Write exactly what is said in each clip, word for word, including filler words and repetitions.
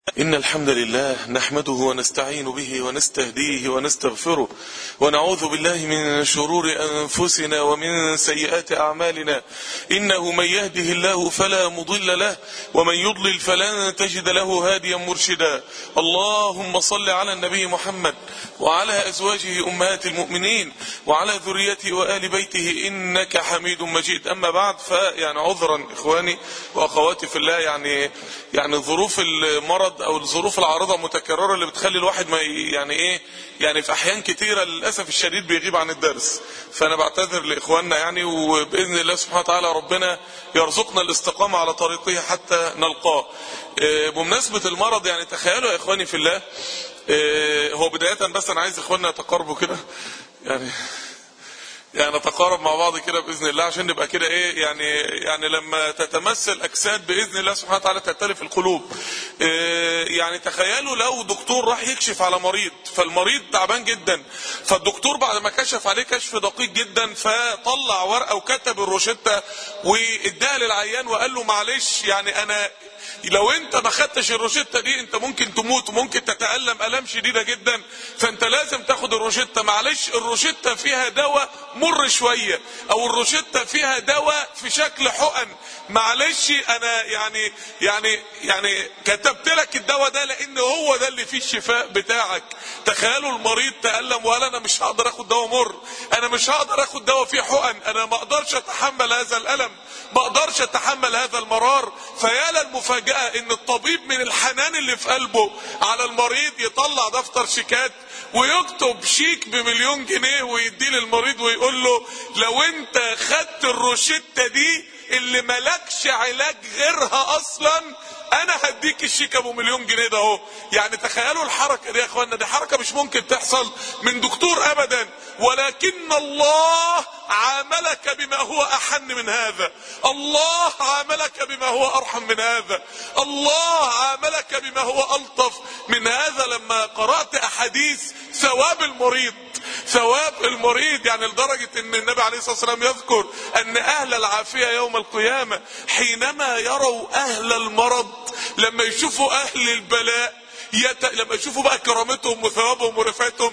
إن الحمد لله نحمده ونستعين به ونستهديه ونستغفره ونعوذ بالله من شرور أنفسنا ومن سيئات أعمالنا. إنه من يهده الله فلا مضل له ومن يضلل فلن تجد له هاديا مرشدا. اللهم صل على النبي محمد وعلى أزواجه أمهات المؤمنين وعلى ذريته وآل بيته إنك حميد مجيد. أما بعد، فيعني عذرا إخواني وأخواتي في الله، يعني يعني ظروف المرض او الظروف العارضه متكرره اللي بتخلي الواحد ما يعني ايه يعني في احيان كتيره للاسف الشديد بيغيب عن الدرس. فانا بعتذر لاخواننا يعني، وباذن الله سبحانه وتعالى ربنا يرزقنا الاستقامه على طريقه حتى نلقاه. بمناسبه المرض، يعني تخيلوا يا اخواني في الله، هو بدايه بس انا عايز اخواننا يتقاربوا كده، يعني يعني نتقارب مع بعض كده باذن الله عشان نبقى كده ايه يعني يعني لما تتمثل اجساد باذن الله سبحانه وتعالى تختلف القلوب. إيه يعني تخيلوا لو دكتور راح يكشف على مريض، فالمريض تعبان جدا، فالدكتور بعد ما كشف عليه كشف دقيق جدا فطلع ورقه وكتب الروشته واداها للعيان وقال له معلش يعني انا لو انت ما خدتش الروشته دي انت ممكن تموت وممكن تتألم الام شديده جدا، فانت لازم تاخد الروشته. معلش الروشته فيها دواء مر شويه، او الروشته فيها دواء في شكل حقن، معلش انا يعني يعني يعني كتبت لك الدواء ده لان هو ده اللي فيه الشفاء بتاعك. تخيلوا المريض تألم وقال انا مش هقدر اخد دواء مر، انا مش هقدر اخد دواء فيه حقن، انا ما اقدرش اتحمل هذا الالم، ما اقدرش اتحمل هذا المرار. فيا للمفاجأة ان الطبيب من الحنان اللي في قلبه على المريض يطلع دفتر شيكات ويكتب شيك بمليون جنيه ويديه للمريض ويقول له لو انت خدت الروشتة دي اللي ملكش علاج غيرها اصلا انا هديك الشيك ابو مليون جنيه ده اهو. يعني تخيلوا الحركة دي يا اخوانا، دي حركة مش ممكن تحصل من دكتور ابدا، ولكن الله عاملك بما هو احن من هذا، الله عاملك بما هو ارحم من هذا، الله عاملك بما هو الطف من هذا. لما قرأت احاديث ثواب المريض، ثواب المريض يعني لدرجة ان النبي عليه الصلاة والسلام يذكر ان اهل العافية يوم القيامة حينما يروا اهل المرض، لما يشوفوا اهل البلاء يت... لما يشوفوا بقى كرامتهم وثوابهم ورفعتهم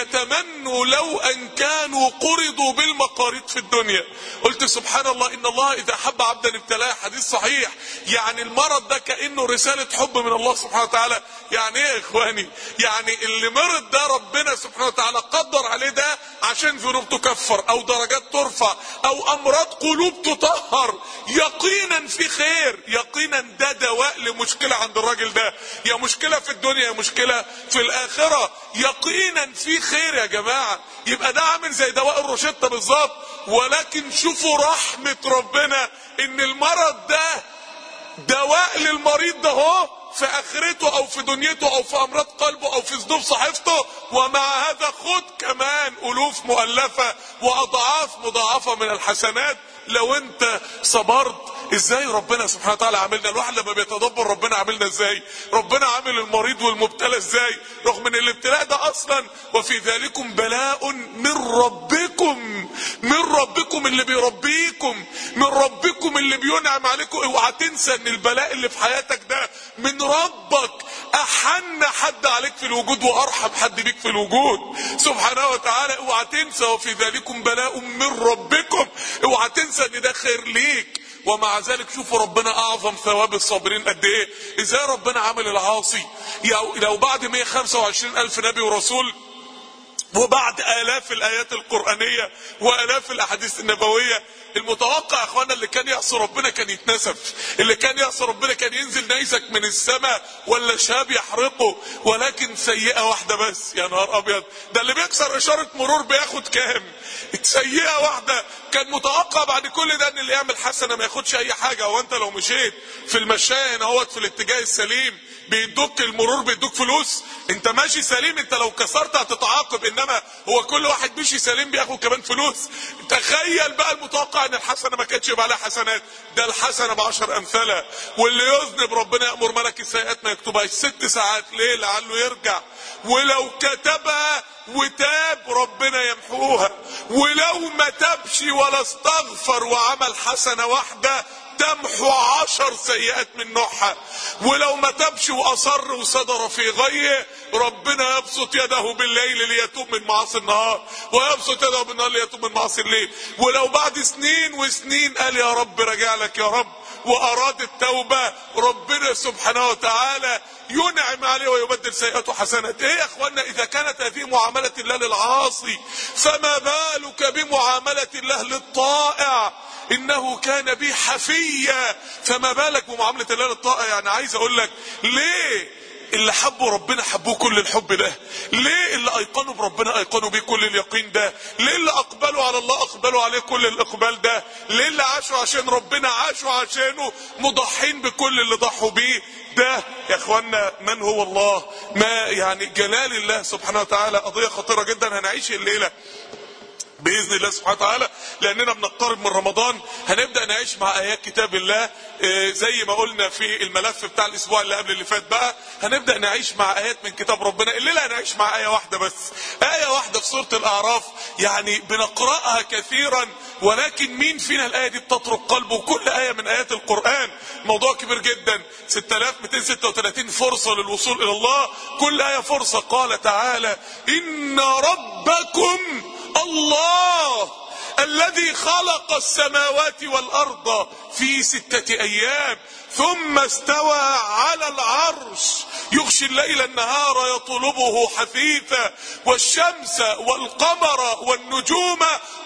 يتمنوا لو ان كانوا قرضوا بالمقاريض في الدنيا. قلت سبحان الله، ان الله اذا حب عبدا ابتلاه، حديث صحيح. يعني المرض ده كأنه رسالة حب من الله سبحانه وتعالى. يعني ايه يا اخواني؟ يعني اللي مرض ده ربنا سبحانه وتعالى قدر عليه ده عشان ذنوب تكفر او درجات ترفع او امراض قلوب تطهر. يقينا في خير، يقينا ده دواء لمشكلة عند الراجل ده، يا مشكلة في الدنيا يا مشكلة في الاخرة، يقينا في خير يا جماعة. يبقى ده عامل زي دواء الروشتة بالظبط. ولكن شوفوا رحمة ربنا ان المرض ده دواء للمريض ده هو في اخرته او في دنيته او في امراض قلبه او في ذنوب صحيفته، ومع هذا خد كمان الوف مؤلفة واضعاف مضاعفة من الحسنات لو انت صبرت. ازاي ربنا سبحانه وتعالى عاملنا؟ الواحد لما بيتدبر ربنا عاملنا ازاي، ربنا عامل المريض والمبتلى ازاي، رغم ان الابتلاء ده اصلا وفي ذلكم بلاء من ربكم، من ربكم اللي بيربيكم، من ربكم اللي بينعم عليكم. اوعى تنسى ان البلاء اللي في حياتك ده من ربك، احن حد عليك في الوجود وارحم حد بيك في الوجود سبحانه وتعالى. اوعى تنسى وفي ذلكم بلاء من ربكم، اوعى تنسى ان ده خير ليك. ومع ذلك شوفوا ربنا اعظم ثواب الصابرين قد ايه. ازاي ربنا عامل العاصي لو بعد مئة وخمسة وعشرين الف نبي ورسول وبعد الاف الايات القرآنية والاف الاحاديث النبوية، المتوقع يا اخوانا اللي كان يعصي ربنا كان يتنسف، اللي كان يعصي ربنا كان ينزل نيزك من السماء ولا شهاب يحرقه. ولكن سيئة واحدة بس، يا نهار ابيض، ده اللي بيكسر اشارة مرور بياخد كام؟ سيئة واحدة. كان متوقع بعد كل ده ان اللي يعمل حسنة ما ياخدش اي حاجة. هو انت لو مشيت في المشاية هنا اهوت في الاتجاه السليم بيدوك المرور بيدوك فلوس، انت ماشي سليم، انت لو كسرت هتتعاقب، انما هو كل واحد مشي سليم بياخد كمان فلوس. تخيل بقى المتوقع ان الحسنة ما كانتش يبقى لها حسنات، ده الحسنة بعشر امثالها. واللي يذنب ربنا يأمر ملك السيئات ما يكتبهاش ست ساعات ليه؟ لعله يرجع. ولو كتبها وتاب ربنا يمحوها، ولو ما تابش ولا استغفر وعمل حسنة واحدة تمحو عشر سيئات من نوعها. ولو ما تبش واصر وصدر في غيه، ربنا يبسط يده بالليل ليتوب من معاصي النهار، ويبسط يده بالنهار ليتوب من معاصي الليل. ولو بعد سنين وسنين قال يا رب راجع لك يا رب واراد التوبة، ربنا سبحانه وتعالى ينعم عليه ويبدل سيئاته حسنات. ايه يا اخوانا، اذا كانت هذه معاملة الله للعاصي فما بالك بمعاملة الله للطائع؟ انه كان بي حفيا. فما بالك بمعاملة الله للطائع؟ يعني عايز اقول لك ليه اللي حبوا ربنا حبوه كل الحب ده؟ ليه اللي ايقنوا بربنا ايقنوا بيه كل اليقين ده؟ ليه اللي اقبلوا على الله اقبلوا عليه كل الاقبال ده؟ ليه اللي عاشوا عشان ربنا عاشوا عشانه مضحين بكل اللي ضحوا بيه ده؟ يا اخوانا من هو الله؟ ما يعني جلال الله سبحانه وتعالى قضية خطيرة جدا هنعيش الليلة بإذن الله سبحانه وتعالى، لأننا بنقترب من رمضان. هنبدأ نعيش مع آيات كتاب الله زي ما قلنا في الملف بتاع الأسبوع اللي قبل اللي فات. بقى هنبدأ نعيش مع آيات من كتاب ربنا. الليلة هنعيش مع آية واحدة بس، آية واحدة في سورة الأعراف. يعني بنقرأها كثيرا، ولكن مين فينا الآية دي بتطرق قلبه؟ وكل آية من آيات القرآن موضوع كبير جدا، ستة آلاف ومئتين وستة وثلاثين فرصة للوصول إلى الله، كل آية فرصة. قال تعالى إن ربكم الله الذي خلق السماوات والأرض في ستة أيام ثم استوى على العرش يغشي الليل النهار يطلبه حثيثا والشمس والقمر والنجوم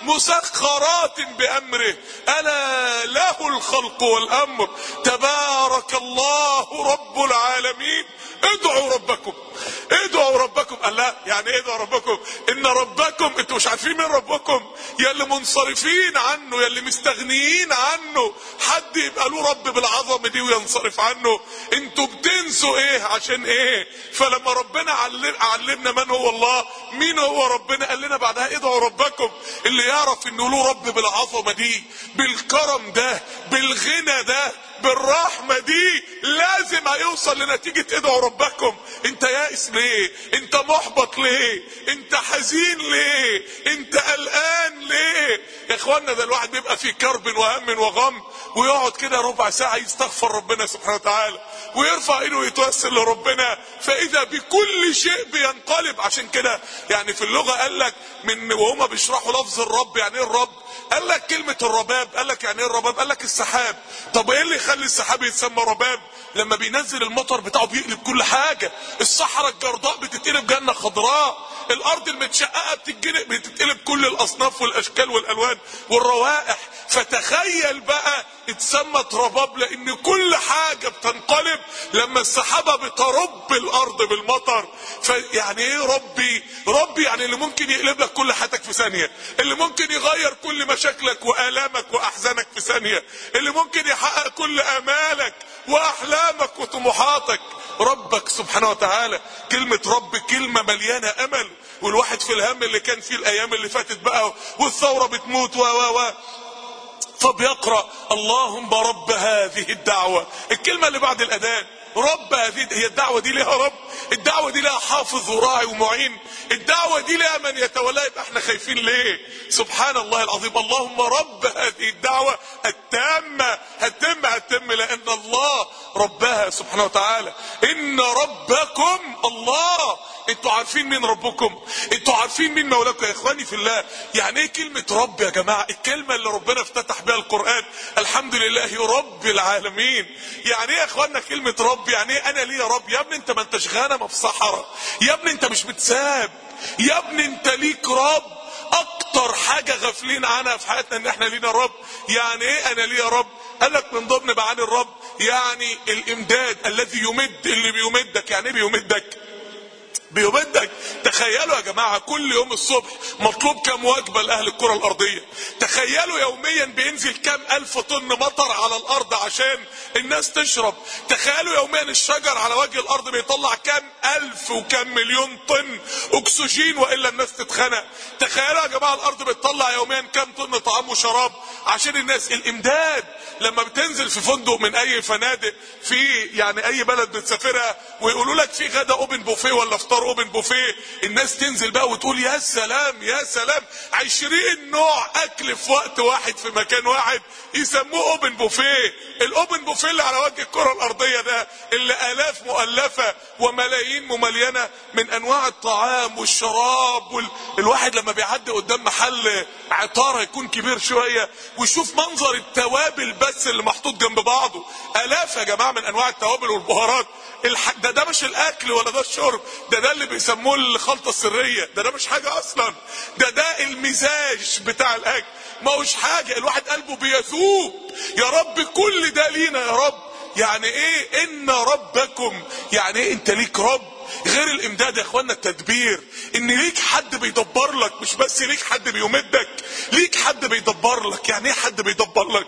مسخرات بأمره ألا له الخلق والأمر تبارك الله رب العالمين ادعوا ربكم ادعوا ربكم. قال لا يعني ايه ادعوا ربكم؟ ان ربكم انتوا مش عارفين مين ربكم؟ يا اللي منصرفين عنه، يا اللي مستغنيين عنه. حد يبقى له رب بالعظمه دي وينصرف عنه؟ انتوا بتنسوا ايه عشان ايه؟ فلما ربنا علم علمنا من هو الله، مين هو ربنا، قال لنا بعدها ادعوا ربكم. اللي يعرف انه له رب بالعظمه دي، بالكرم ده، بالغنى ده، بالرحمة دي، لازم هيوصل لنتيجة ادعوا ربكم. انت يائس ليه؟ انت محبط ليه؟ انت حزين ليه؟ انت قلقان ليه؟ يا اخوانا ده الواحد بيبقى في كرب وهم وغم ويقعد كده ربع ساعة يستغفر ربنا سبحانه وتعالى ويرفع ايده ويتوسل لربنا، فاذا بكل شيء بينقلب. عشان كده يعني في اللغة قال لك من وهما بيشرحوا لفظ الرب، يعني ايه الرب؟ قال لك كلمة الرباب. قال لك يعني ايه الرباب؟ قال لك السحاب. طب ايه اللي يخلي السحاب يتسمى رباب؟ لما بينزل المطر بتاعه بيقلب كل حاجة. الصحراء الجرداء بتتقلب جنة خضراء، الارض المتشققة بتتجنق بتتقلب كل الاصناف والاشكال والالوان والروائح. فتخيل بقى اتسمت رباب لان كل حاجة بتنقلب لما السحابة بترب الارض بالمطر. فيعني ايه ربي؟ ربي يعني اللي ممكن يقلب لك كل حياتك في ثانية، اللي ممكن يغير كل مشاكلك والامك واحزانك في ثانية، اللي ممكن يحقق كل امالك واحلامك وطموحاتك. ربك سبحانه وتعالى. كلمة رب كلمة مليانة امل، والواحد في الهم اللي كان فيه الايام اللي فاتت بقى والثورة بتموت و و و فبيقرأ اللهم رب هذه الدعوة. الكلمة اللي بعد الأذان رب هذه، هي الدعوة دي لها رب؟ الدعوة دي لها حافظ وراعي ومعين؟ الدعوة دي لها من يتولى؟ يبقى احنا خايفين ليه؟ سبحان الله العظيم. اللهم رب هذه الدعوة التامة، هتم هتم لأن الله ربها سبحانه وتعالى. إن ربكم الله. انتوا عارفين مين ربكم؟ انتوا عارفين مين مولاكم يا اخواني في الله؟ يعني ايه كلمة رب يا جماعة؟ الكلمة اللي ربنا افتتح بها القرآن الحمد لله رب العالمين. يعني ايه يا اخوانا كلمة رب؟ يعني ايه انا ليه يا رب؟ يا ابني انت ما انتش غنم في صحراء، يا ابني انت مش متساب، يا ابني انت ليك رب. اكتر حاجة غافلين عنها في حياتنا ان احنا لينا رب. يعني ايه انا ليه يا رب؟ قال لك من ضمن معاني الرب يعني الامداد، الذي يمد، اللي بيمدك. يعني ايه بيمدك؟ بيمدك. تخيلوا يا جماعة كل يوم الصبح مطلوب كام وجبة لأهل الكرة الأرضية؟ تخيلوا يوميا بينزل كام ألف طن مطر على الأرض عشان الناس تشرب. تخيلوا يوميا الشجر على وجه الأرض بيطلع كام ألف وكام مليون طن أكسجين وإلا الناس تتخنق. تخيلوا يا جماعة الأرض بتطلع يوميا كام طن طعام وشراب عشان الناس. الإمداد لما بتنزل في فندق من أي فنادق في يعني أي بلد بتسافرها ويقولوا لك في غدا أوبن بوفيه ولا فطار منظر اوبن بوفيه، الناس تنزل بقى وتقول يا سلام يا سلام، عشرين نوع اكل في وقت واحد في مكان واحد يسموه اوبن بوفيه. الاوبن بوفيه اللي على وجه الكره الارضيه ده اللي الاف مؤلفه وملايين مملينه من انواع الطعام والشراب وال... الواحد لما بيعدي قدام محل عطاره يكون كبير شويه ويشوف منظر التوابل بس اللي محطوط جنب بعضه، الاف يا جماعه من انواع التوابل والبهارات. الح... ده ده مش الاكل ولا ده الشرب، ده ده اللي بيسموه الخلطه السريه، ده ده مش حاجه اصلا، ده ده المزاج بتاع الاكل، ما هوش حاجه. الواحد قلبه بيذوب، يا رب كل ده لينا يا رب. يعني ايه ان ربكم؟ يعني ايه انت ليك رب غير الامداد يا اخوانا؟ التدبير، ان ليك حد بيدبر لك، مش بس ليك حد بيمدك، ليك حد بيدبر لك. يعني ايه حد بيدبر لك؟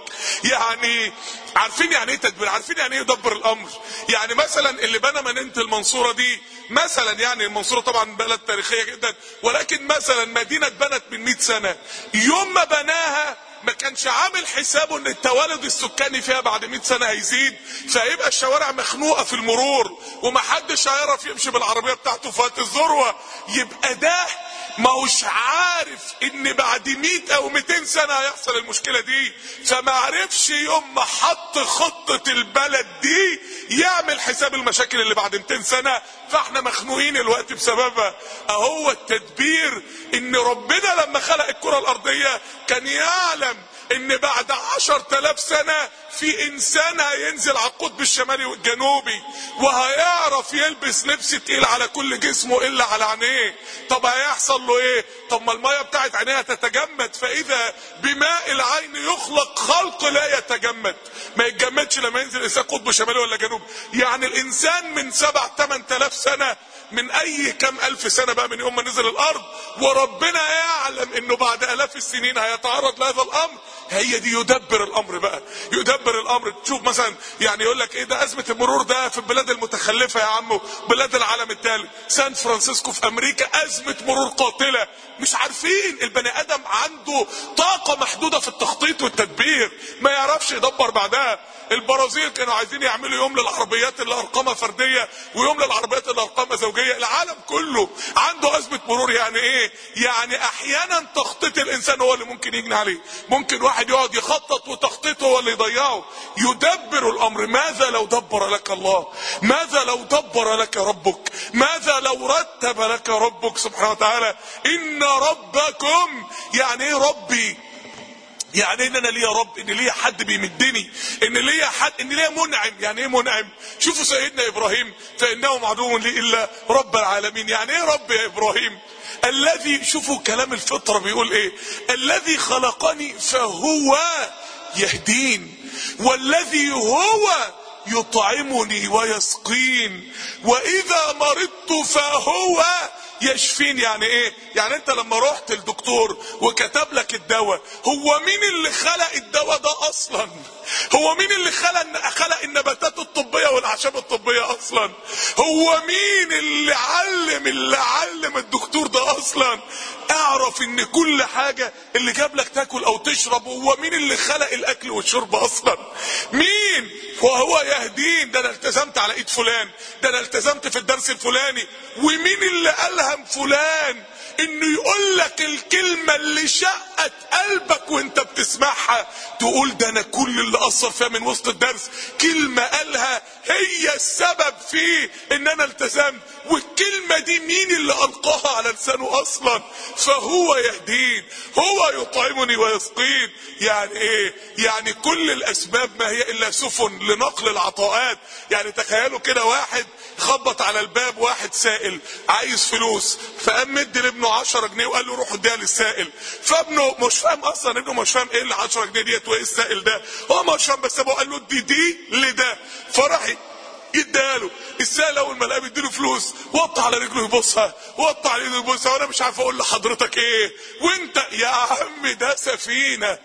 يعني عارفين يعني ايه تدبير؟ عارفين يعني ايه يدبر الامر؟ يعني مثلا اللي بنى مدينه المنصوره دي مثلا، يعني المنصوره طبعا بلد تاريخيه جدا، ولكن مثلا مدينه اتبنت من مئة سنه، يوم ما بناها ما كانش عامل حسابه ان التوالد السكاني فيها بعد مئة سنه هيزيد، فهيبقى الشوارع مخنوقه في المرور ومحدش هيعرف يمشي بالعربيه بتاعته في وقت الذروه. يبقى ده ما هوش عارف ان بعد مئة او مئتين سنه هيحصل المشكله دي، فما عرفش يوم ما حط خطه البلد دي يعمل حساب المشاكل اللي بعد مئتين سنه، فاحنا مخنوقين الوقت بسببها. اهو التدبير ان ربنا لما خلق الكره الارضيه كان يعلم ان بعد عشر تلاف سنة في انسان هينزل على القطب الشمالي والجنوبي وهيعرف يلبس لبس تقيل على كل جسمه الا على عينيه. طب هيحصل له ايه؟ طب ما المية بتاعت عينيها تتجمد، فاذا بماء العين يخلق خلق لا يتجمد، ما يتجمدش لما ينزل انسان قطب شمالي ولا جنوبي. يعني الانسان من سبع تمن تلاف سنة، من اي كم الف سنة بقى من يوم ما نزل الارض، وربنا يعلم انه بعد الاف السنين هيتعرض لهذا الامر. هي دي يدبر الامر بقى، يدبر الامر. تشوف مثلا يعني يقول لك ايه ده ازمه المرور ده في البلاد المتخلفه يا عمو، بلاد العالم الثالث، سان فرانسيسكو في امريكا ازمه مرور قاتله. مش عارفين، البني ادم عنده طاقه محدوده في التخطيط والتدبير، ما يعرفش يدبر بعدها. البرازيل كانوا عايزين يعملوا يوم للعربيات اللي ارقامها فرديه ويوم للعربيات اللي ارقامها زوجيه. العالم كله عنده ازمه مرور. يعني ايه؟ يعني احيانا تخطيط الانسان هو اللي ممكن يجني عليه، ممكن واحد يقعد يخطط وتخطيطه هو اللي يضيعه. يدبر الامر. ماذا لو دبر لك الله؟ ماذا لو دبر لك ربك؟ ماذا لو رتب لك ربك سبحانه وتعالى؟ ان ربكم، يعني ايه ربي؟ يعني ان انا ليا رب، ان ليا حد بيمدني، ان ليا حد، ان ليا منعم. يعني ايه منعم؟ شوفوا سيدنا ابراهيم، فانه عدو لي الا رب العالمين. يعني ايه رب يا ابراهيم؟ الذي، شوفوا كلام الفطره بيقول ايه، الذي خلقني فهو يهدين، والذي هو يطعمني ويسقين، واذا مرضت فهو يشفين. يعني ايه؟ يعني انت لما رحت الدكتور وكتب لك الدواء، هو مين اللي خلق الدواء ده اصلا؟ هو مين اللي خلق خلق النباتات الطبيه والاعشاب الطبيه اصلا؟ هو مين اللي علم اللي علم الدكتور ده اصلا؟ اعرف ان كل حاجه اللي جاب لك تاكل او تشرب، هو مين اللي خلق الاكل والشرب اصلا؟ مين؟ وهو يهدين. ده انا التزمت على ايد فلان، ده انا التزمت في الدرس الفلاني. ومين اللي الهم فلان انه يقول لك الكلمه اللي شقت قلبك وانت بتسمعها، تقول ده انا كل اللي اثر فيها من وسط الدرس كلمه قالها هي السبب في ان انا التزمت. والكلمه دي مين اللي القاها على لسانه اصلا؟ فهو يهدين، هو يطعمني ويسقين. يعني ايه؟ يعني كل الاسباب ما هي الا سفن لنقل العطاءات. يعني تخيلوا كده واحد خبط على الباب، واحد سائل عايز فلوس، فقام مدي لابنه عشرة جنيه وقال له روح اديها للسائل. فابنه مش فاهم اصلا، ابنه مش فاهم ايه ال عشرة جنيه ديت وايه السائل ده، هو مش فاهم، بس ابوه قال له ادي دي لده، فراح يديها له. السائل اول ما لقاه بيديله فلوس وطى على رجله يبصها، وطى على ايده يبصها، وانا مش عارف اقول لحضرتك ايه. وانت يا عم ده سفينه،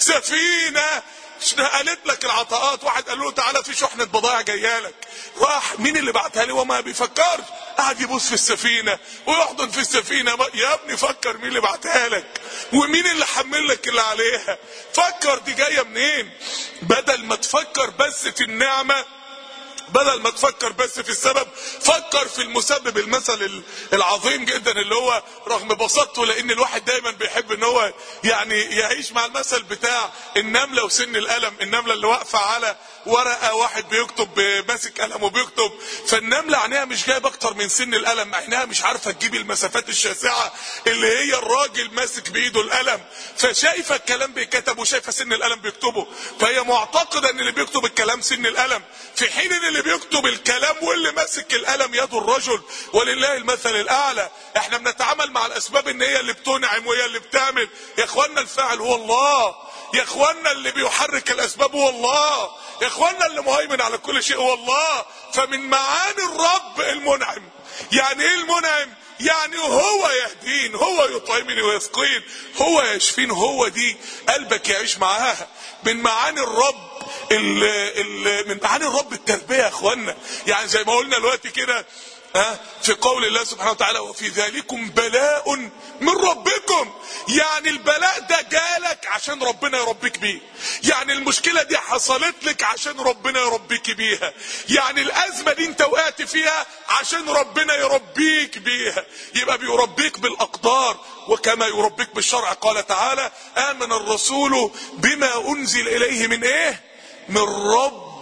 سفينه قالت لك العطاءات. واحد قال له تعالى في شحنه بضائع جايه لك، راح مين اللي بعتها لي وما بيفكرش، قاعد يبص في السفينه ويحضن في السفينه. يا ابني فكر مين اللي بعتها لك ومين اللي حمل لك اللي عليها. فكر دي جايه منين، بدل ما تفكر بس في النعمه، بدل ما تفكر بس في السبب، فكر عارف المسبب المثل العظيم جدا اللي هو رغم بساطته، لان الواحد دايما بيحب ان هو يعني يعيش مع المثل بتاع النملة وسن القلم. النملة اللي واقفة على ورقة، واحد بيكتب ماسك قلم وبيكتب، فالنملة عينيها مش جايب اكتر من سن القلم، عينيها مش عارفة تجيب المسافات الشاسعة اللي هي الراجل ماسك بايده القلم، فشايفة الكلام بيتكتب وشايفة سن القلم بيكتبه، فهي معتقدة ان اللي بيكتب الكلام سن القلم، في حين ان اللي بيكتب الكلام واللي ماسك القلم يد الرجل، ولله المثل الاعلى. احنا بنتعامل مع الاسباب ان هي اللي بتنعم وهي اللي بتعمل. يا اخوانا الفاعل هو الله، يا اخوانا اللي بيحرك الاسباب هو الله، يا اخوانا اللي مهيمن على كل شيء هو الله. فمن معاني الرب المنعم. يعني ايه المنعم؟ يعني هو يهدين، هو يطعمني ويسقين، هو يشفين، هو دي قلبك يعيش معاها. من معاني الرب ال ال من معاني الرب التربية يا اخوانا. يعني زي ما قلنا دلوقتي كده ها في قول الله سبحانه وتعالى وفي ذلكم بلاء من ربكم. يعني البلاء ده جالك عشان ربنا يربيك بيه، يعني المشكلة دي حصلت لك عشان ربنا يربيك بيها، يعني الأزمة دي انت وقعت فيها عشان ربنا يربيك بيها. يبقى بيربيك بالأقدار وكما يربيك بالشرع. قال تعالى آمن الرسول بما أنزل إليه من ايه؟ من ربه.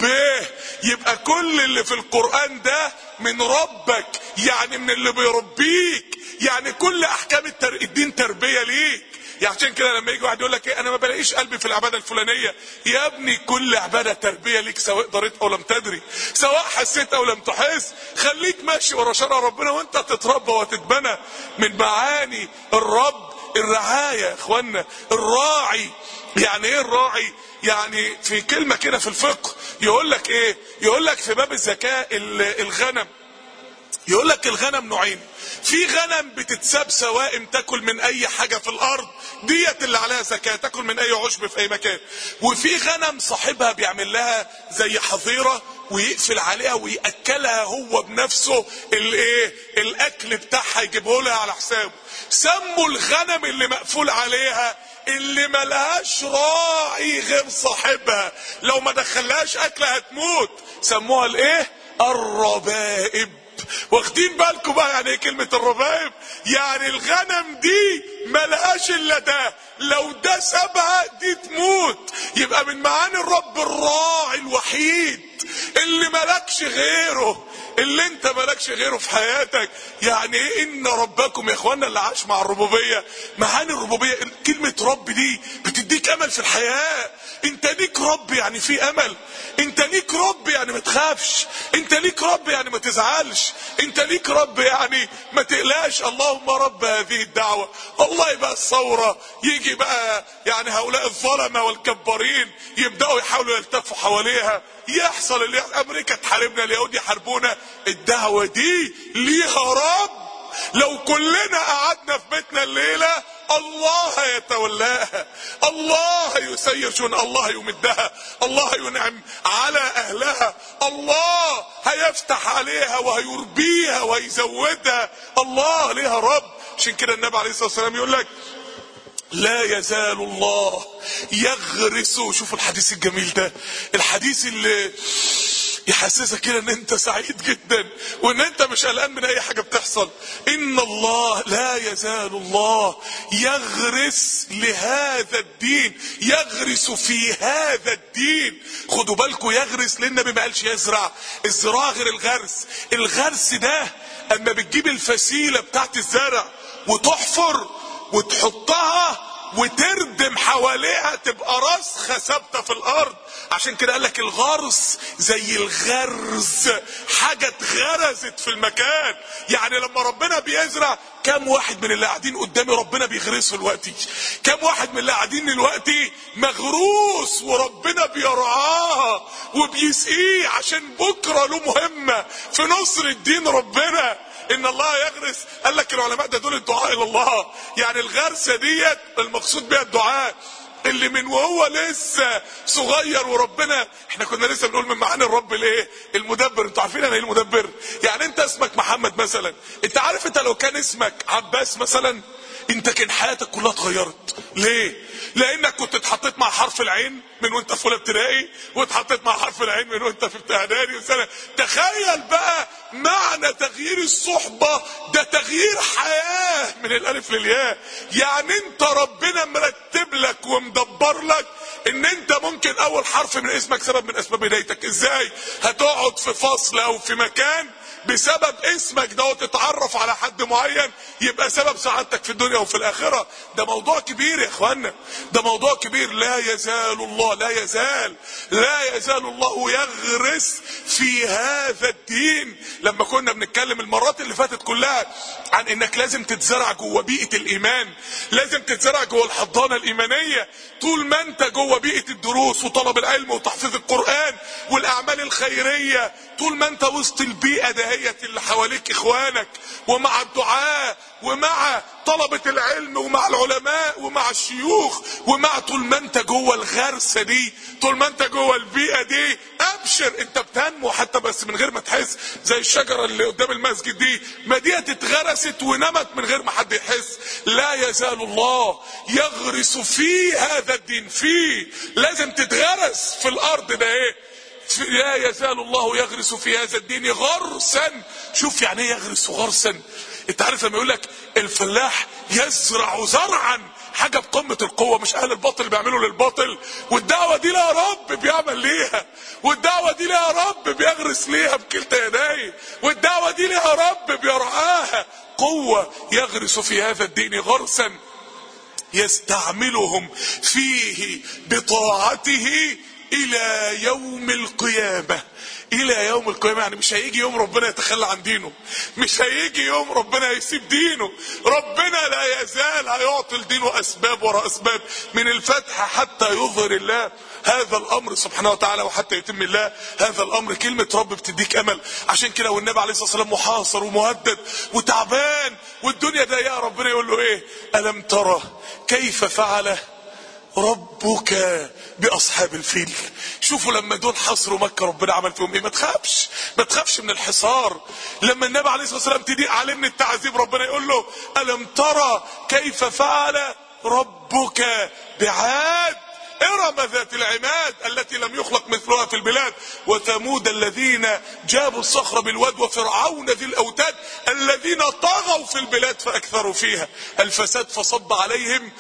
يبقى كل اللي في القرآن ده من ربك، يعني من اللي بيربيك، يعني كل احكام التر... الدين تربية ليك. يعني عشان كده لما يجي واحد يقول لك ايه انا ما بلاقيش قلبي في العبادة الفلانية، يا ابني كل عبادة تربية ليك، سواء دريت او لم تدري، سواء حسيت او لم تحس. خليك ماشي ورا شرع ربنا وانت تتربى وتتبنى. من معاني الرب الرعاية يا اخوانا، الراعي. يعني ايه الراعي؟ يعني في كلمة كده في الفقه يقول لك ايه؟ يقول لك في باب الزكاة الغنم، يقول لك الغنم نوعين، في غنم بتتساب سوائم تاكل من اي حاجة في الارض، ديت اللي عليها زكاة، تاكل من اي عشب في اي مكان. وفي غنم صاحبها بيعمل لها زي حظيرة ويقفل عليها ويأكلها هو بنفسه، الايه الاكل بتاعها يجيبه لها على حسابه. سموا الغنم اللي مقفول عليها اللي ملهاش راعي غير صاحبها، لو ما دخلهاش اكل هتموت، سموها الايه؟ الربائب. واخدين بالكم بقى يعني ايه كلمة الربائب؟ يعني الغنم دي ملهاش الا ده، لو ده سابها دي تموت. يبقى من معاني الرب الراعي الوحيد اللي ملكش غيره، اللي انت ملكش غيره في حياتك. يعني ايه ان ربكم يا اخوانا؟ اللي عاش مع الربوبية، معاني الربوبية، كلمة رب دي بتديك امل في الحياة. انت ليك رب يعني في امل، انت ليك رب يعني ما تخافش، انت ليك رب يعني ما تزعلش، انت ليك رب يعني ما تقلقش. اللهم رب هذه الدعوة. والله بقى الثورة يجي بقى يعني هؤلاء الظلمة والكبارين يبدأوا يحاولوا يلتفوا حواليها، يحصل اللي يحصل، امريكا تحاربنا، اليهود يحاربونا، الدعوة دي ليها رب. لو كلنا قعدنا في بيتنا الليلة الله يتولاها، الله يسير شؤون، الله يمدها، الله ينعم على اهلها، الله هيفتح عليها وهيربيها وهيزودها. الله ليها رب. عشان كده النبي عليه الصلاة والسلام يقول لك لا يزال الله يغرس. شوفوا الحديث الجميل ده، الحديث اللي يحسسك كده ان انت سعيد جدا وان انت مش قلقان من اي حاجة بتحصل. ان الله لا يزال الله يغرس لهذا الدين، يغرس في هذا الدين. خدوا بالكم يغرس، لان النبي ما قالش يزرع، الزراعة غير الغرس. الغرس ده اما بتجيب الفسيلة بتاعت الزرع وتحفر وتحطها وتردم حواليها تبقى راسخة ثابتة في الارض. عشان كده قال لك الغرس زي الغرز، حاجة اتغرزت في المكان. يعني لما ربنا بيزرع، كم واحد من اللي قاعدين قدامي ربنا بيغرسه دلوقتي؟ كم واحد من اللي قاعدين دلوقتي مغروس وربنا بيرعاه وبيسقيه عشان بكرة له مهمة في نصر الدين ربنا. ان الله يغرس، قال لك العلماء ده دول الدعاء الى الله. يعني الغرسة ديت المقصود بها الدعاء اللي من وهو لسه صغير وربنا. احنا كنا لسه بنقول من معاني الرب الايه؟ المدبر. انتوا عارفين انا ايه المدبر؟ يعني انت اسمك محمد مثلا، انت عارف انت لو كان اسمك عباس مثلا انت كان حياتك كلها اتغيرت. ليه؟ لانك كنت اتحطيت مع حرف العين من وانت في اولى ابتدائي، واتحطيت مع حرف العين من وانت في اعدادي وسنه. تخيل بقى معنى تغيير الصحبه ده، تغيير حياه من الالف للياء. يعني انت ربنا مرتب لك ومدبر لك ان انت ممكن اول حرف من اسمك سبب من اسباب هدايتك. ازاي؟ هتقعد في فصل او في مكان بسبب اسمك ده وتتعرف على حد معين يبقى سبب سعادتك في الدنيا وفي الاخره. ده موضوع كبير يا اخوانا، ده موضوع كبير. لا يزال الله لا يزال لا يزال الله يغرس في هذا الدين. لما كنا بنتكلم المرات اللي فاتت كلها عن انك لازم تتزرع جوه بيئه الايمان، لازم تتزرع جوه الحضانه الايمانيه. طول ما انت جوه بيئه الدروس وطلب العلم وتحفيظ القران والاعمال الخيريه، طول ما انت وسط البيئه دهيت اللي حواليك اخوانك ومع الدعاء ومع طلبة العلم ومع العلماء ومع الشيوخ، ومع طول ما انت جوه الغرسة دي، طول ما انت جوه البيئة دي، ابشر انت بتنمو حتى بس من غير ما تحس. زي الشجرة اللي قدام المسجد دي، ما دي اتغرست ونمت من غير ما حد يحس. لا يزال الله يغرس في هذا الدين، فيه لازم تتغرس في الارض ده. ايه؟ لا يزال الله يغرس في هذا الدين غرسا. شوف يعني ايه يغرس غرسا؟ انت عارف لما يقول لك الفلاح يزرع زرعا، حاجه بقمه القوه، مش اهل الباطل اللي بيعملوا للباطل. والدعوه دي لا رب بيعمل ليها، والدعوه دي لا رب بيغرس ليها بكلتا يديه، والدعوه دي لا رب بيرعاها. قوه يغرس في هذا الدين غرسا يستعملهم فيه بطاعته الى يوم القيامة. الى يوم القيامة يعني مش هيجي يوم ربنا يتخلى عن دينه، مش هيجي يوم ربنا يسيب دينه. ربنا لا يزال هيعطي لدينه اسباب وراء اسباب، من الفتح حتى يظهر الله هذا الامر سبحانه وتعالى وحتى يتم الله هذا الامر. كلمة رب بتديك امل. عشان كده والنبي عليه الصلاة والسلام محاصر ومهدد وتعبان والدنيا ضيقة، ربنا يقول له ايه؟ الم ترى كيف فعل ربك باصحاب الفيل. شوفوا لما دول حصروا مكة ربنا عمل فيهم ايه. ما تخافش، ما تخافش من الحصار. لما النبي عليه الصلاة والسلام تضيق عليه من التعذيب، ربنا يقول له الم ترى كيف فعل ربك بعاد ارم ذات العماد التي لم يخلق مثلها في البلاد، وثمود الذين جابوا الصخر بالواد، وفرعون ذي الاوتاد الذين طغوا في البلاد فاكثروا فيها الفساد فصب عليهم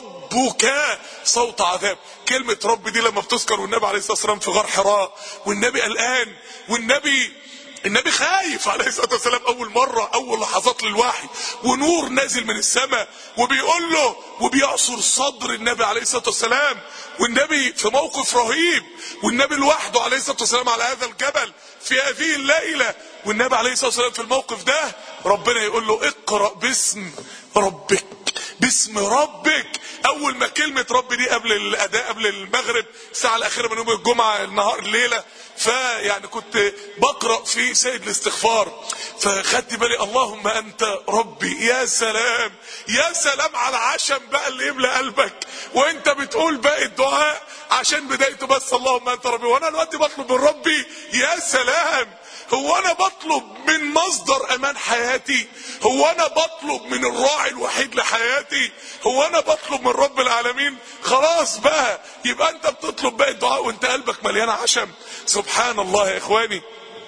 ربك صوت عذاب. كلمة رب دي لما بتذكر والنبي عليه الصلاة والسلام في غار حراء والنبي قلقان، والنبي النبي خايف عليه الصلاة والسلام، اول مرة اول لحظات للوحي ونور نازل من السماء وبيقول له وبيعصر صدر النبي عليه الصلاة والسلام، والنبي في موقف رهيب، والنبي لوحده عليه الصلاة والسلام على هذا الجبل في هذه الليلة، والنبي عليه الصلاة والسلام في الموقف ده ربنا يقول له اقرأ باسم ربك، باسم ربك. اول ما كلمة رب دي قبل الاداء قبل المغرب الساعة الاخيرة من يوم الجمعة النهار الليلة، فيعني كنت بقرأ في سيد الاستغفار فخدت بالي اللهم انت ربي. يا سلام يا سلام على العشم بقى اللي يملى قلبك وانت بتقول باقي الدعاء عشان بدايته بس اللهم انت ربي. وانا دلوقتي بطلب من ربي، يا سلام، هو انا بطلب من مصدر امان حياتي؟ هو انا بطلب من الراعي الوحيد لحياتي؟ هو انا بطلب من رب العالمين؟ خلاص بقى يبقى انت بتطلب باقي الدعاء وانت قلبك مليان عشم. سبحان الله يا اخواني،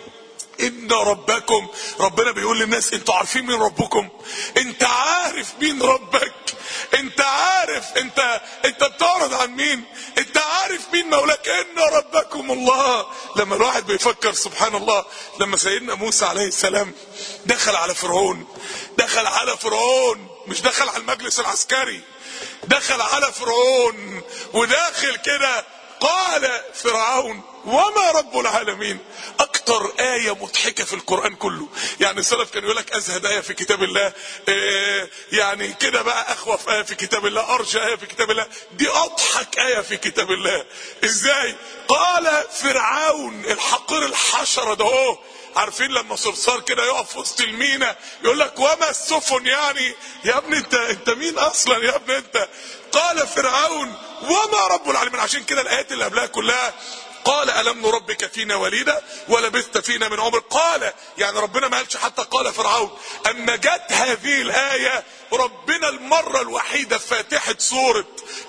ان ربكم، ربنا بيقول للناس انتوا عارفين مين ربكم؟ انت عارف مين ربك؟ انت عارف انت انت بتعرض عن مين؟ انت عارف مين مولاك؟ ان ربكم الله. لما الواحد بيفكر سبحان الله، لما سيدنا موسى عليه السلام دخل على فرعون، دخل على فرعون مش دخل على المجلس العسكري، دخل على فرعون وداخل كده، قال فرعون وما رب العالمين. اكتر آية مضحكة في القرآن كله. يعني السلف كان يقول لك ازهد آية في كتاب الله، إيه يعني كده بقى، اخوف آية في كتاب الله، ارجى آية في كتاب الله، دي اضحك آية في كتاب الله. ازاي؟ قال فرعون الحقير الحشرة ده اهو، عارفين لما صرصار كده يقف وسط المينا يقول لك وما السفن، يعني يا ابني انت انت مين اصلا يا ابني انت؟ قال فرعون وما رب العالمين. عشان كده الايات اللي قبلها كلها قال ألم نربك فينا وليدا ولبثت فينا من عمرك. قال يعني ربنا ما قالش حتى قال فرعون. اما جت هذه الآية ربنا المرة الوحيدة في فاتحة سورة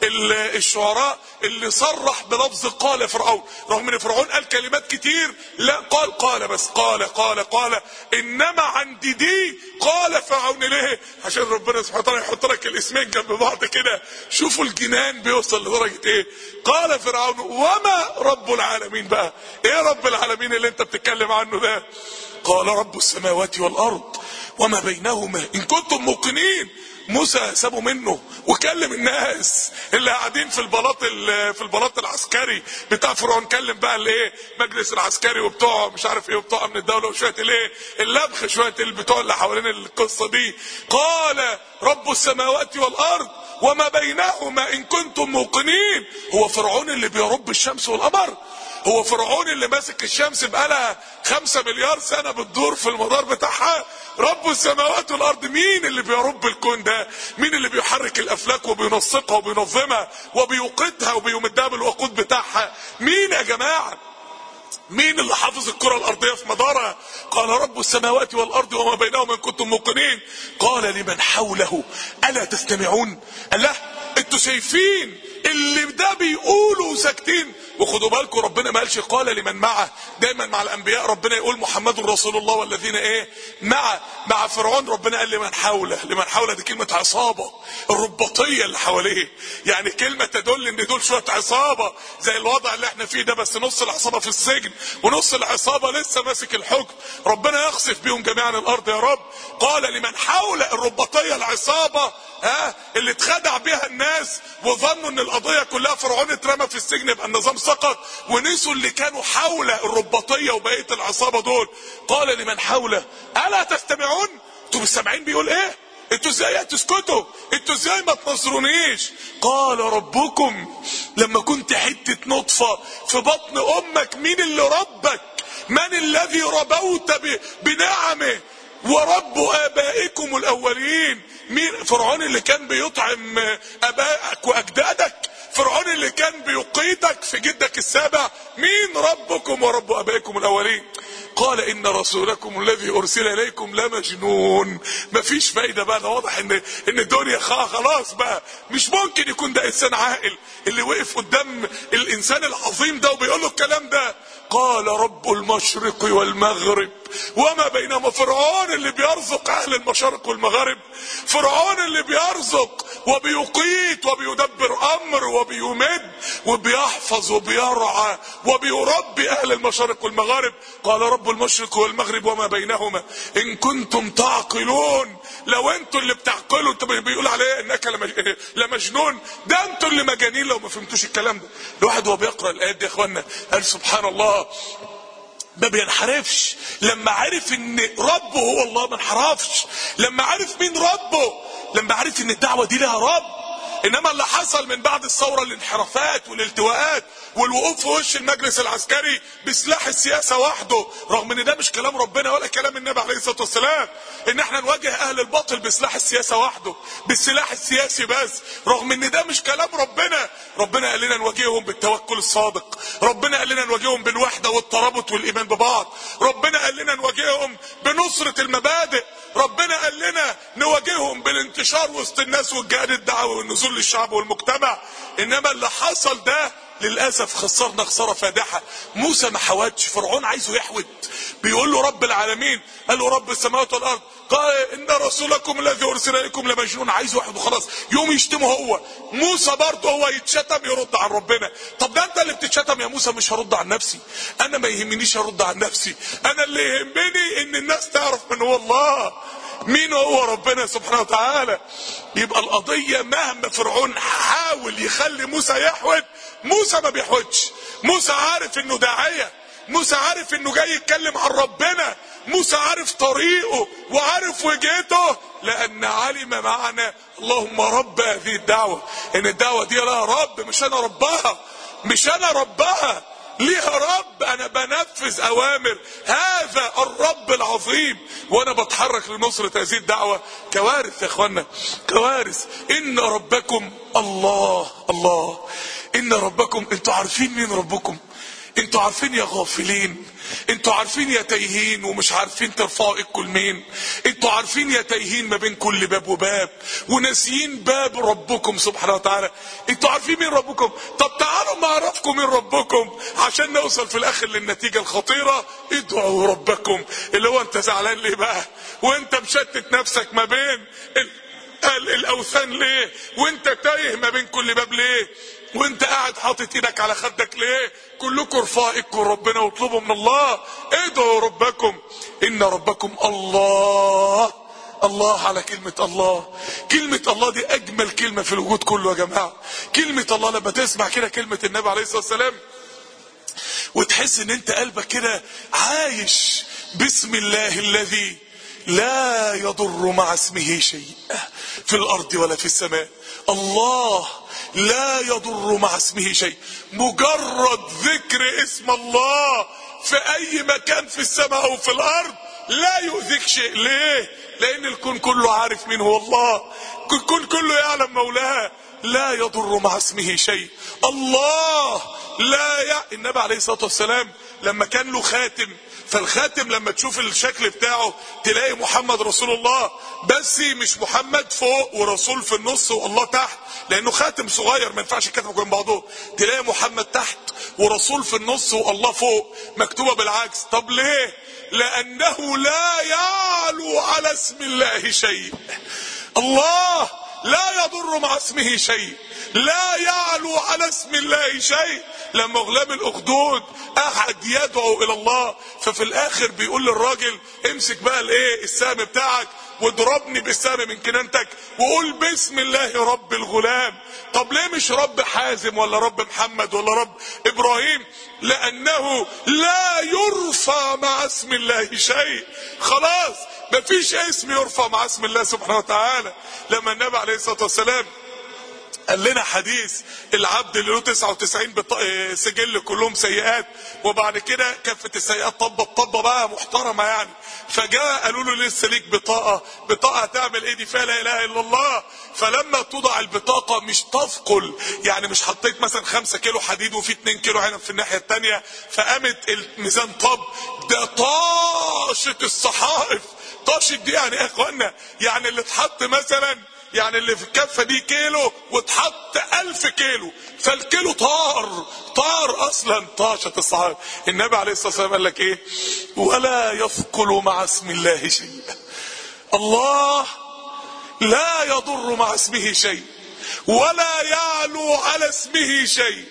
الشعراء اللي صرح بلفظ قال فرعون، رغم ان فرعون قال كلمات كتير، لا قال قال بس قال قال قال انما عند دي قال فرعون. ليه؟ عشان ربنا سبحانه وتعالى يحط لك الاسمين جنب بعض كده. شوفوا الجنان بيوصل لدرجة ايه. قال فرعون وما رب العالمين. بقى ايه رب العالمين اللي انت بتتكلم عنه ده؟ قال رب السماوات والارض وما بينهما ان كنتم موقنين. موسى سابوا منه وكلم الناس اللي قاعدين في البلاط في البلاط العسكري بتاع فرعون. كلم بقى الايه مجلس العسكري وبتوع مش عارف ايه وبتوع امن الدوله وشويه الايه اللبخ شويه البتوع اللي حوالين القصه دي. قال رب السماوات والارض وما بينهما ان كنتم موقنين. هو فرعون اللي بيرب الشمس والقمر؟ هو فرعون اللي ماسك الشمس بقالها خمسة مليار سنة بتدور في المدار بتاعها؟ رب السماوات والارض مين اللي بيرب الكون ده؟ مين اللي بيحرك الافلاك وبينسقها وبينظمها وبيوقدها وبيمدها بالوقود بتاعها؟ مين يا جماعة؟ مين اللي حافظ الكرة الارضية في مدارها؟ قال رب السماوات والارض وما بينهما ان كنتم موقنين. قال لمن حوله الا تستمعون. قال له انتوا شايفين اللي ده بيقولوا ساكتين؟ وخدوا بالكم ربنا ما قالش قال لمن معه. دايما مع الانبياء ربنا يقول محمد رسول الله والذين ايه معه. مع فرعون ربنا قال لمن حوله. لمن حوله دي كلمه عصابه، الرباطيه اللي حواليه، يعني كلمه تدل ان دول شويه عصابه زي الوضع اللي احنا فيه ده، بس نص العصابه في السجن ونص العصابه لسه ماسك الحكم. ربنا يخسف بيهم جميعا الارض يا رب. قال لمن حوله، الرباطيه العصابه ها اللي اتخدع بها الناس وظنوا ان القضيه كلها فرعون اترمى في السجن يبقى النظام سقط، ونسوا اللي كانوا حول الرباطيه وبقيه العصابه دول. قال لمن حوله الا تستمعون. انتوا مش سامعين بيقول ايه؟ انتوا ازاي هتسكتوا؟ انتوا ازاي ما تنصرونيش؟ قال ربكم لما كنت حته نطفه في بطن امك مين اللي ربك؟ من الذي ربوت بنعمه ورب ابائكم الاولين. مين؟ فرعون اللي كان بيطعم ابائك واجدادك، فرعون اللي كان بيقيدك في جدك السابع. مين ربكم ورب ابائكم الاولين؟ قال ان رسولكم الذي ارسل اليكم لمجنون. مفيش فايده بقى، ده واضح ان ان الدنيا خلاص بقى مش ممكن يكون ده انسان عاقل اللي وقف قدام الانسان العظيم ده وبيقول له الكلام ده. قال رب المشرق والمغرب وما بينهما. فرعون اللي بيرزق اهل المشارق والمغارب، فرعون اللي بيرزق وبيقيت وبيدبر امر وبيمد وبيحفظ وبيرعى وبيربي اهل المشارق والمغارب. قال رب المشرق والمغرب وما بينهما ان كنتم تعقلون. لو انتوا اللي بتعقلوا، انتوا بيقول عليه انك لمجنون، ده انتوا اللي مجانين لو ما فهمتوش الكلام ده. الواحد وهو بيقرا الايات دي يا اخوانا قال سبحان الله ما بينحرفش. لما عرف ان ربه هو الله ما انحرفش. لما عرف مين ربه، لما عرف ان الدعوه دي لها رب. انما اللي حصل من بعد الثوره الانحرافات والالتواءات والوقوف في وش المجلس العسكري بسلاح السياسه وحده، رغم ان ده مش كلام ربنا ولا كلام النبي عليه الصلاه والسلام، ان احنا نواجه اهل الباطل بسلاح السياسه وحده، بالسلاح السياسي بس، رغم ان ده مش كلام ربنا. ربنا قال لنا نواجههم بالتوكل الصادق، ربنا قال لنا نواجههم بالوحده والترابط والايمان ببعض، ربنا قال لنا نواجههم بنصره المبادئ، ربنا قال لنا نواجههم بالانتشار وسط الناس والجهاد الدعوي والنزول للشعب والمجتمع. انما اللي حصل ده للاسف خسرنا خساره فادحه. موسى ما حاولش، فرعون عايزه يحود، بيقول له رب العالمين، قال له رب السماوات والارض، قال ان رسولكم الذي ارسل اليكم لمجنون. عايزه يحود وخلاص، يوم يشتمه هو. موسى برضه هو يتشتم يرد عن ربنا. طب ده انت اللي بتتشتم يا موسى، مش هرد عن نفسي، انا ما يهمنيش ارد عن نفسي، انا اللي يهمني ان الناس تعرف من هو الله، مين هو ربنا سبحانه وتعالى. يبقى القضية مهما فرعون حاول يخلي موسى يحود، موسى ما بيحودش. موسى عارف انه داعية، موسى عارف انه جاي يتكلم عن ربنا، موسى عارف طريقه وعارف وجهته، لان علم معنا اللهم رب هذه الدعوة، ان الدعوة دي لها رب، مش انا ربها، مش انا ربها، ليها رب، انا بنفذ اوامر هذا الرب العظيم وانا بتحرك لنصرة هذه الدعوة. كوارث يا اخوانا، كوارث. ان ربكم الله الله، ان ربكم، انتوا عارفين مين ربكم؟ انتوا عارفين يا غافلين، انتوا عارفين يا تايهين ومش عارفين ترفعوا ايدكم لمين، انتوا عارفين يا تايهين ما بين كل باب وباب وناسيين باب ربكم سبحانه وتعالى. انتوا عارفين مين ربكم؟ طب تعالوا ما اعرفكم مين ربكم عشان نوصل في الاخر للنتيجة الخطيرة. ادعوا ربكم. اللي هو انت زعلان ليه بقى وانت مشتت نفسك ما بين الاوثان ليه، وانت تايه ما بين كل باب ليه، وانت قاعد حاطط ايدك على خدك ليه؟ كلكم ارفعوا ايدكم ربنا واطلبوا من الله. ادعوا ربكم ان ربكم الله. الله على كلمة الله. كلمة الله دي اجمل كلمة في الوجود كله يا جماعة. كلمة الله لما تسمع كده كلمة النبي عليه الصلاة والسلام وتحس ان انت قلبك كده عايش بسم الله الذي لا يضر مع اسمه شيء في الارض ولا في السماء. الله لا يضر مع اسمه شيء. مجرد ذكر اسم الله في اي مكان في السماء او في الارض لا يؤذيك شيء. ليه؟ لان الكون كله عارف مين هو الله، الكون كله يعلم مولاه. لا يضر مع اسمه شيء. الله لا ي... النبي عليه الصلاة والسلام لما كان له خاتم، فالخاتم لما تشوف الشكل بتاعه تلاقي محمد رسول الله، بس مش محمد فوق ورسول في النص والله تحت، لانه خاتم صغير ما ينفعش يتكتب جنب بعضهم. تلاقي محمد تحت ورسول في النص والله فوق، مكتوبه بالعكس. طب ليه؟ لانه لا يعلو على اسم الله شيء. الله لا يضر مع اسمه شيء، لا يعلو على اسم الله شيء. لما غلام الاخدود قعد يدعو الى الله، ففي الاخر بيقول للراجل امسك بقى الايه السهم بتاعك واضربني بالسهم من كنانتك وقول بسم الله رب الغلام. طب ليه مش رب حازم ولا رب محمد ولا رب ابراهيم؟ لانه لا يرفع مع اسم الله شيء. خلاص مفيش اسم يرفع مع اسم الله سبحانه وتعالى. لما النبي عليه الصلاة والسلام قال لنا حديث العبد اللي له تسعة وتسعين سجل كلهم سيئات، وبعد كده كفة السيئات طبة طبة بقى محترمة يعني، فجاء قالوا له لسه ليك بطاقة. بطاقة هتعمل ايه دي؟ فيها لا اله الا الله. فلما توضع البطاقة مش تثقل، يعني مش حطيت مثلا خمسة كيلو حديد وفي اتنين كيلو عنب في الناحية التانية فقامت الميزان طب، ده طاشت الصحائف. طاشت دي يعني ايه يا اخوانا؟ يعني اللي اتحط مثلا، يعني اللي في الكفة دي كيلو واتحط الف كيلو، فالكيلو طار طار اصلا. طاشت الصحابة. النبي عليه الصلاة والسلام قال لك ايه؟ ولا يثقل مع اسم الله شيء. الله لا يضر مع اسمه شيء، ولا يعلو على اسمه شيء،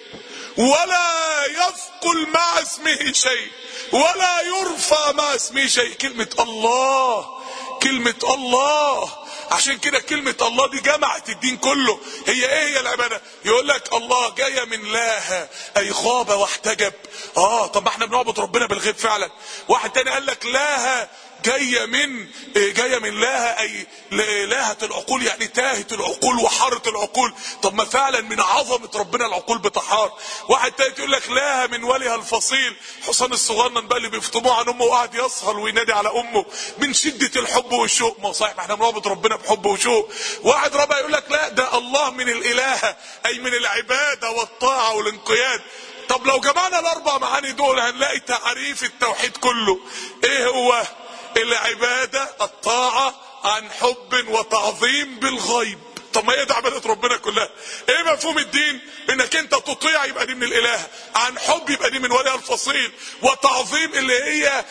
ولا يثقل مع اسمه شيء، ولا يرفع مع اسمه شيء. كلمة الله، كلمة الله. عشان كده كلمة الله دي جمعت الدين كله. هي ايه هي العبادة؟ يقول لك الله جاية من لاها اي خاب واحتجب. اه طب احنا بنعبد ربنا بالغيب فعلا. واحد تاني قال لك لاها جاية من جاية من لاها اي لاهة العقول، يعني تاهت العقول وحارت العقول. طب ما فعلا من عظمة ربنا العقول بتحار. واحد تاني يقول لك لاها من وليها الفصيل، حسام الصغنن بقى اللي بيفطموه عن امه وقعد يسهر وينادي على امه من شدة الحب والشوق. ما صحيح احنا بنعبد ربنا بحب وشوق. واحد رابع يقول لك لا ده الله من الالهة اي من العبادة والطاعة والانقياد. طب لو جمعنا الاربع معاني دول هنلاقي تعريف التوحيد كله ايه هو؟ العبادة الطاعة عن حب وتعظيم بالغيب. طب ما هي دي عبادة ربنا كلها. ايه مفهوم الدين؟ انك انت تطيع يبقى دي من الاله، عن حب يبقى دي من ولي الفصيل، وتعظيم اللي هي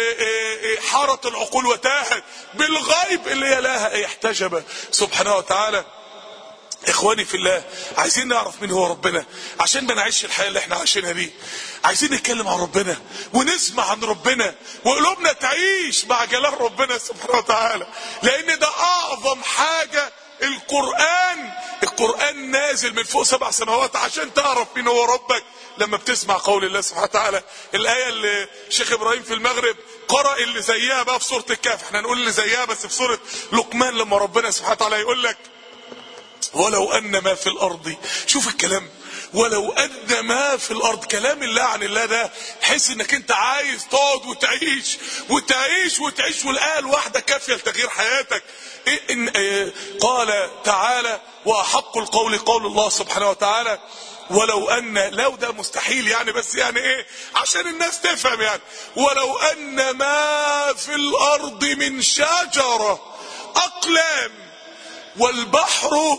حارت العقول وتاهت، بالغيب اللي هي لها احتجب سبحانه وتعالى. اخواني في الله، عايزين نعرف مين هو ربنا عشان ما نعيش الحياة اللي احنا عايشينها دي. عايزين نتكلم عن ربنا ونسمع عن ربنا وقلوبنا تعيش مع جلال ربنا سبحانه وتعالى، لان ده اعظم حاجة. القرآن القرآن نازل من فوق سبع سماوات عشان تعرف مين هو ربك. لما بتسمع قول الله سبحانه وتعالى، الآية اللي الشيخ إبراهيم في المغرب قرأ اللي زيها بقى في سورة الكهف، احنا هنقول اللي زيها بس في سورة لقمان، لما ربنا سبحانه وتعالى يقول لك ولو أن ما في الأرض. شوف الكلام، ولو أن ما في الأرض، كلام الله عن الله ده تحس انك انت عايز تقعد وتعيش وتعيش وتعيش، والآية الواحدة كافية لتغيير حياتك. إيه إن إيه قال تعالى وأحق القول قول الله سبحانه وتعالى ولو ان، لو ده مستحيل يعني، بس يعني ايه عشان الناس تفهم يعني، ولو ان ما في الارض من شجرة اقلام والبحر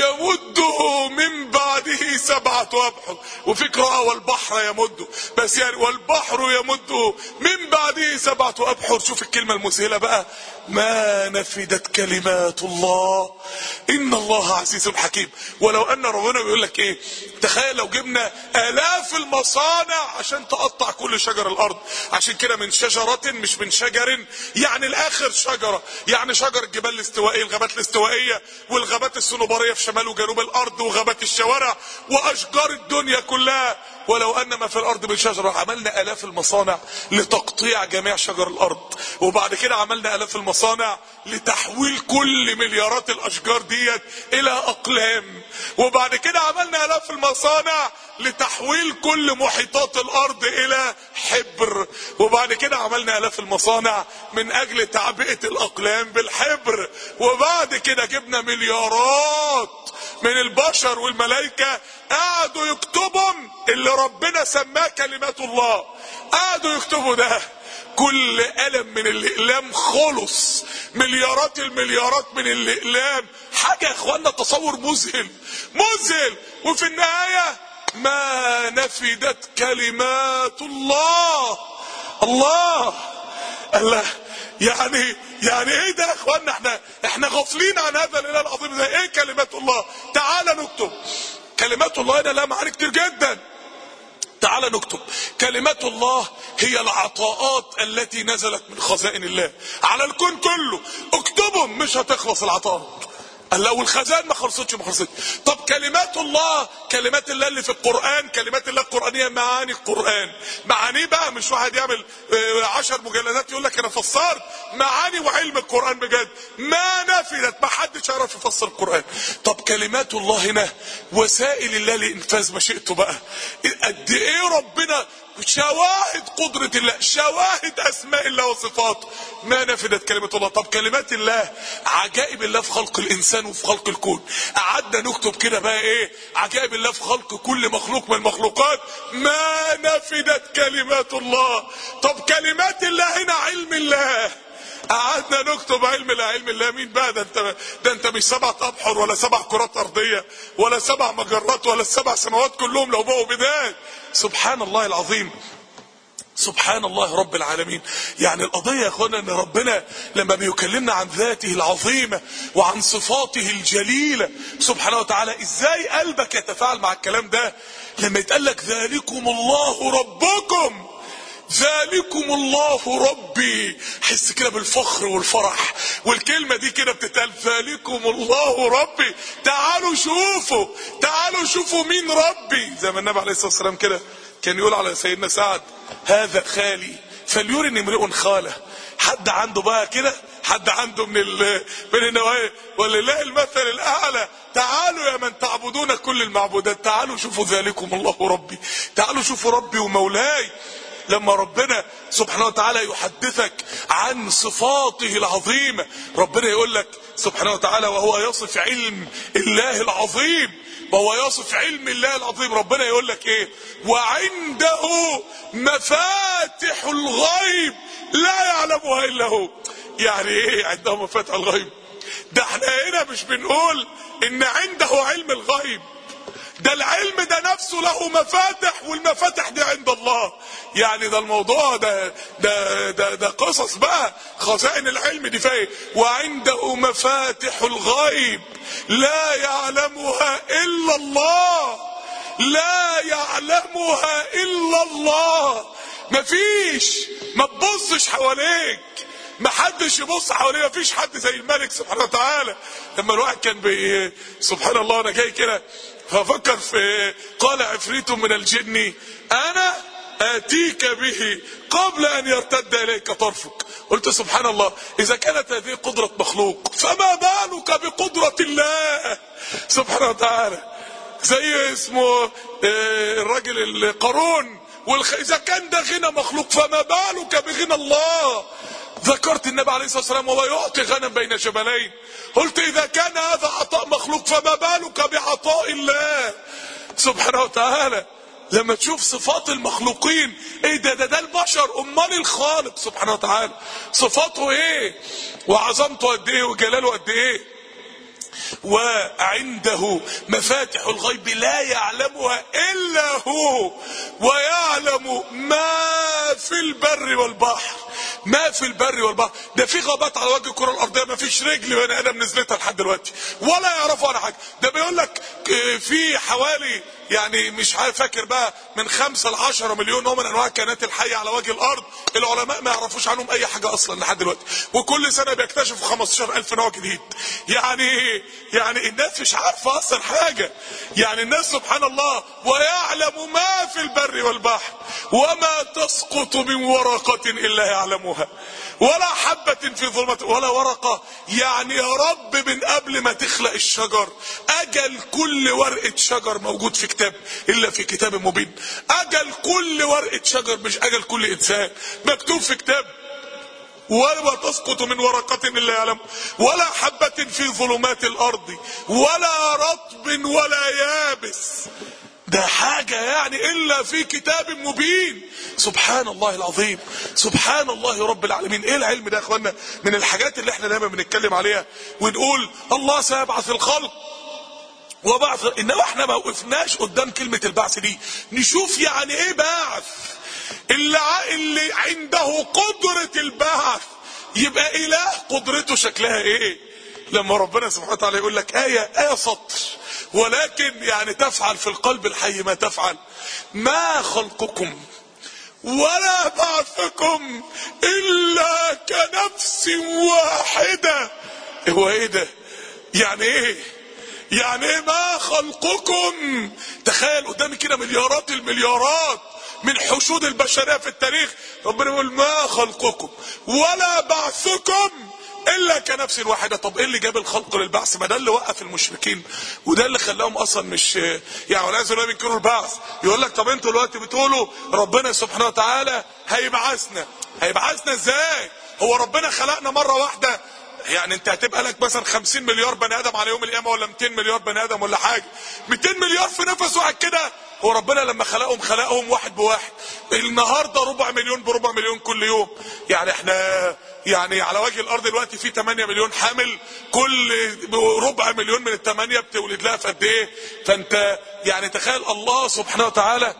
يمده من بعده سبعة أبحر، وفي قراءة والبحر يمده، بس يعني والبحر يمده من بعده سبعة أبحر. شوف الكلمة المذهلة بقى، ما نفدت كلمات الله إن الله عزيز حكيم. ولو أن ربنا بيقول لك إيه، تخيل لو جبنا آلاف المصانع عشان تقطع كل شجر الأرض. عشان كده من شجرة مش من شجر، يعني الآخر شجرة، يعني شجر الجبال الاستوائية، الغابات الاستوائية والغابات الصنوبرية في شمال وجنوب الأرض وغابات الشوارع وأشجار الدنيا كلها. ولو أن ما في الأرض من شجرة، عملنا آلاف المصانع لتقطيع جميع شجر الأرض، وبعد كده عملنا آلاف المصانع لتحويل كل مليارات الأشجار ديت إلى أقلام، وبعد كده عملنا آلاف المصانع لتحويل كل محيطات الأرض إلى حبر، وبعد كده عملنا آلاف المصانع من أجل تعبئة الأقلام بالحبر، وبعد كده جبنا مليارات من البشر والملائكة قعدوا يكتبوا اللي ربنا سماه كلمات الله، قعدوا يكتبوا ده. كل قلم من الأقلام خلص، مليارات المليارات من الأقلام، حاجة يا اخوانا تصور مذهل مذهل. وفي النهاية ما نفدت كلمات الله. الله الله يعني يعني ايه ده يا اخوانا؟ احنا احنا غافلين عن هذا الاله العظيم ده. ايه كلمات الله؟ تعال نكتب كلمات الله. هنا لها معاني كتير جدا. تعال نكتب كلمات الله هي العطاءات التي نزلت من خزائن الله على الكون كله. اكتبهم مش هتخلص العطاءات. لو الخزائن ما خلصتش ما خلصتش. طب كلمات الله، كلمات الله اللي في القرآن، كلمات الله القرآنية، معاني القرآن. معانيه بقى مش واحد يعمل عشر مجلدات يقول لك انا فسرت. معاني وعلم القرآن بجد ما نفدت، ما حدش يعرف يفسر القرآن. طب كلمات الله هنا وسائل الله لإنفاذ مشيئته بقى. قد ايه ربنا شواهد قدرة الله، شواهد اسماء الله وصفاته، ما نفدت كلمة الله. طب كلمات الله عجائب الله في خلق الانسان وفي خلق الكون. قعدنا نكتب كده بقى ايه عجائب الله في خلق كل مخلوق من المخلوقات، ما نفدت كلمات الله. طب كلمات الله هنا علم الله، قعدنا نكتب علم الله. علم الله مين بقى ده؟ انت ده انت مش سبعة ابحر ولا سبع كرات ارضيه ولا سبع مجرات ولا السبع سماوات كلهم لو بقوا بدايه. سبحان الله العظيم، سبحان الله رب العالمين. يعني القضية يا اخوانا ان ربنا لما بيكلمنا عن ذاته العظيمة وعن صفاته الجليلة سبحانه وتعالى، ازاي قلبك يتفاعل مع الكلام ده لما يتقال لك ذلكم الله ربكم، ذلكم الله ربي. حس كده بالفخر والفرح، والكلمة دي كده بتتقال ذلكم الله ربي. تعالوا شوفوا، تعالوا شوفوا مين ربي. زي ما النبي عليه الصلاة والسلام كده كان يقول على سيدنا سعد هذا خالي فليرني امرئ خاله. حد عنده بقى كده، حد عنده من ال من النوايا ولله المثل الاعلى. تعالوا يا من تعبدون كل المعبودات، تعالوا شوفوا ذلكم الله ربي، تعالوا شوفوا ربي ومولاي. لما ربنا سبحانه وتعالى يحدثك عن صفاته العظيمة، ربنا يقول لك سبحانه وتعالى وهو يصف علم الله العظيم، وهو يصف علم الله العظيم، ربنا يقول لك ايه؟ وعنده مفاتح الغيب لا يعلمها الا هو. يعني ايه عنده مفاتح الغيب؟ ده احنا هنا مش بنقول ان عنده علم الغيب، ده العلم ده نفسه له مفاتح، والمفاتح دي عند الله. يعني ده الموضوع ده ده ده, ده قصص بقى. خزائن العلم دي فيه وعنده مفاتح الغيب لا يعلمها الا الله، لا يعلمها الا الله. مفيش، ما تبصش حواليك، ما حدش يبص حواليه، ما فيش حد زي الملك سبحانه وتعالى. لما الواحد كان بي سبحان الله انا جاي كده ففكر في قال عفريت من الجن انا اتيك به قبل ان يرتد اليك طرفك. قلت سبحان الله، اذا كانت هذه قدرة مخلوق فما بالك بقدرة الله سبحانه وتعالى. زي اسمه الراجل القارون، اذا كان ده غنى مخلوق فما بالك بغنى الله. ذكرت النبي عليه الصلاة والسلام وهو يعطي غنم بين جبلين، قلت اذا كان هذا عطاء مخلوق فما بالك بعطاء الله. سبحانه وتعالى. لما تشوف صفات المخلوقين، ايه ده ده ده البشر، امال الخالق سبحانه وتعالى صفاته ايه وعظمته قد ايه وجلاله قد ايه. وعنده مفاتح الغيب لا يعلمها الا هو، ويعلم ما في البر والبحر. ما في البر والبحر، ده في غابات على وجه الكره الارضيه ما فيش رجل بني ادم نزلتها لحد دلوقتي ولا يعرفوا عنها حاجه. ده بيقول لك في حوالي يعني مش فاكر بقى من خمسة لعشرة مليون نوع من انواع الكائنات الحيه على وجه الارض، العلماء ما يعرفوش عنهم اي حاجه اصلا لحد دلوقتي، وكل سنه بيكتشفوا خمستاشر الف نوع جديد. يعني يعني الناس مش عارفه اصلا حاجه. يعني الناس سبحان الله، ويعلم ما في البر والبحر وما تسقط من ورقه الا يعلمها ولا حبه في ظلمه ولا ورقه. يعني يا رب من قبل ما تخلق الشجر اجل كل ورقه شجر موجود في كتاب الا في كتاب مبين. اجل كل ورقه شجر مش اجل كل انسان، مكتوب في كتاب. وما تسقط من ورقة الا يعلم ولا حبة في ظلمات الارض ولا رطب ولا يابس. ده حاجة يعني الا في كتاب مبين. سبحان الله العظيم، سبحان الله رب العالمين. ايه العلم ده يا اخوانا؟ من الحاجات اللي احنا دايما بنتكلم عليها ونقول الله سيبعث الخلق وبعث، انما احنا ما وقفناش قدام كلمة البعث دي نشوف يعني ايه بعث. اللي, اللي عنده قدرة البعث يبقى اله قدرته شكلها ايه؟ لما ربنا سبحانه وتعالى يقول لك آية آية سطر ولكن يعني تفعل في القلب الحي ما تفعل. ما خلقكم ولا بعثكم إلا كنفس واحدة. هو ايه ده؟ يعني ايه؟ يعني ايه ما خلقكم؟ تخيل قدامي كده مليارات المليارات من حشود البشرية في التاريخ، ربنا يقول ما خلقكم ولا بعثكم الا كنفس واحدة. طب ايه اللي جاب الخلق للبعث؟ ما ده اللي وقف المشركين وده اللي خلاهم اصلا مش يعني ولا يزالوا بينكروا البعث. يقول لك طب انتوا دلوقتي بتقولوا ربنا سبحانه وتعالى هيبعثنا، هيبعثنا ازاي؟ هو ربنا خلقنا مرة واحدة؟ يعني انت هتبقى لك مثلا خمسين مليار بني ادم على يوم القيامه ولا مئتين مليار بني ادم ولا حاجه؟ مئتين مليار في نفس واحد كده؟ هو ربنا لما خلقهم خلقهم واحد بواحد. النهارده ربع مليون بربع مليون كل يوم. يعني احنا يعني على وجه الارض دلوقتي في ثمانية مليون حامل، كل ربع مليون من الثمانية بتولد لها في قد ايه؟ فانت يعني تخيل الله سبحانه وتعالى،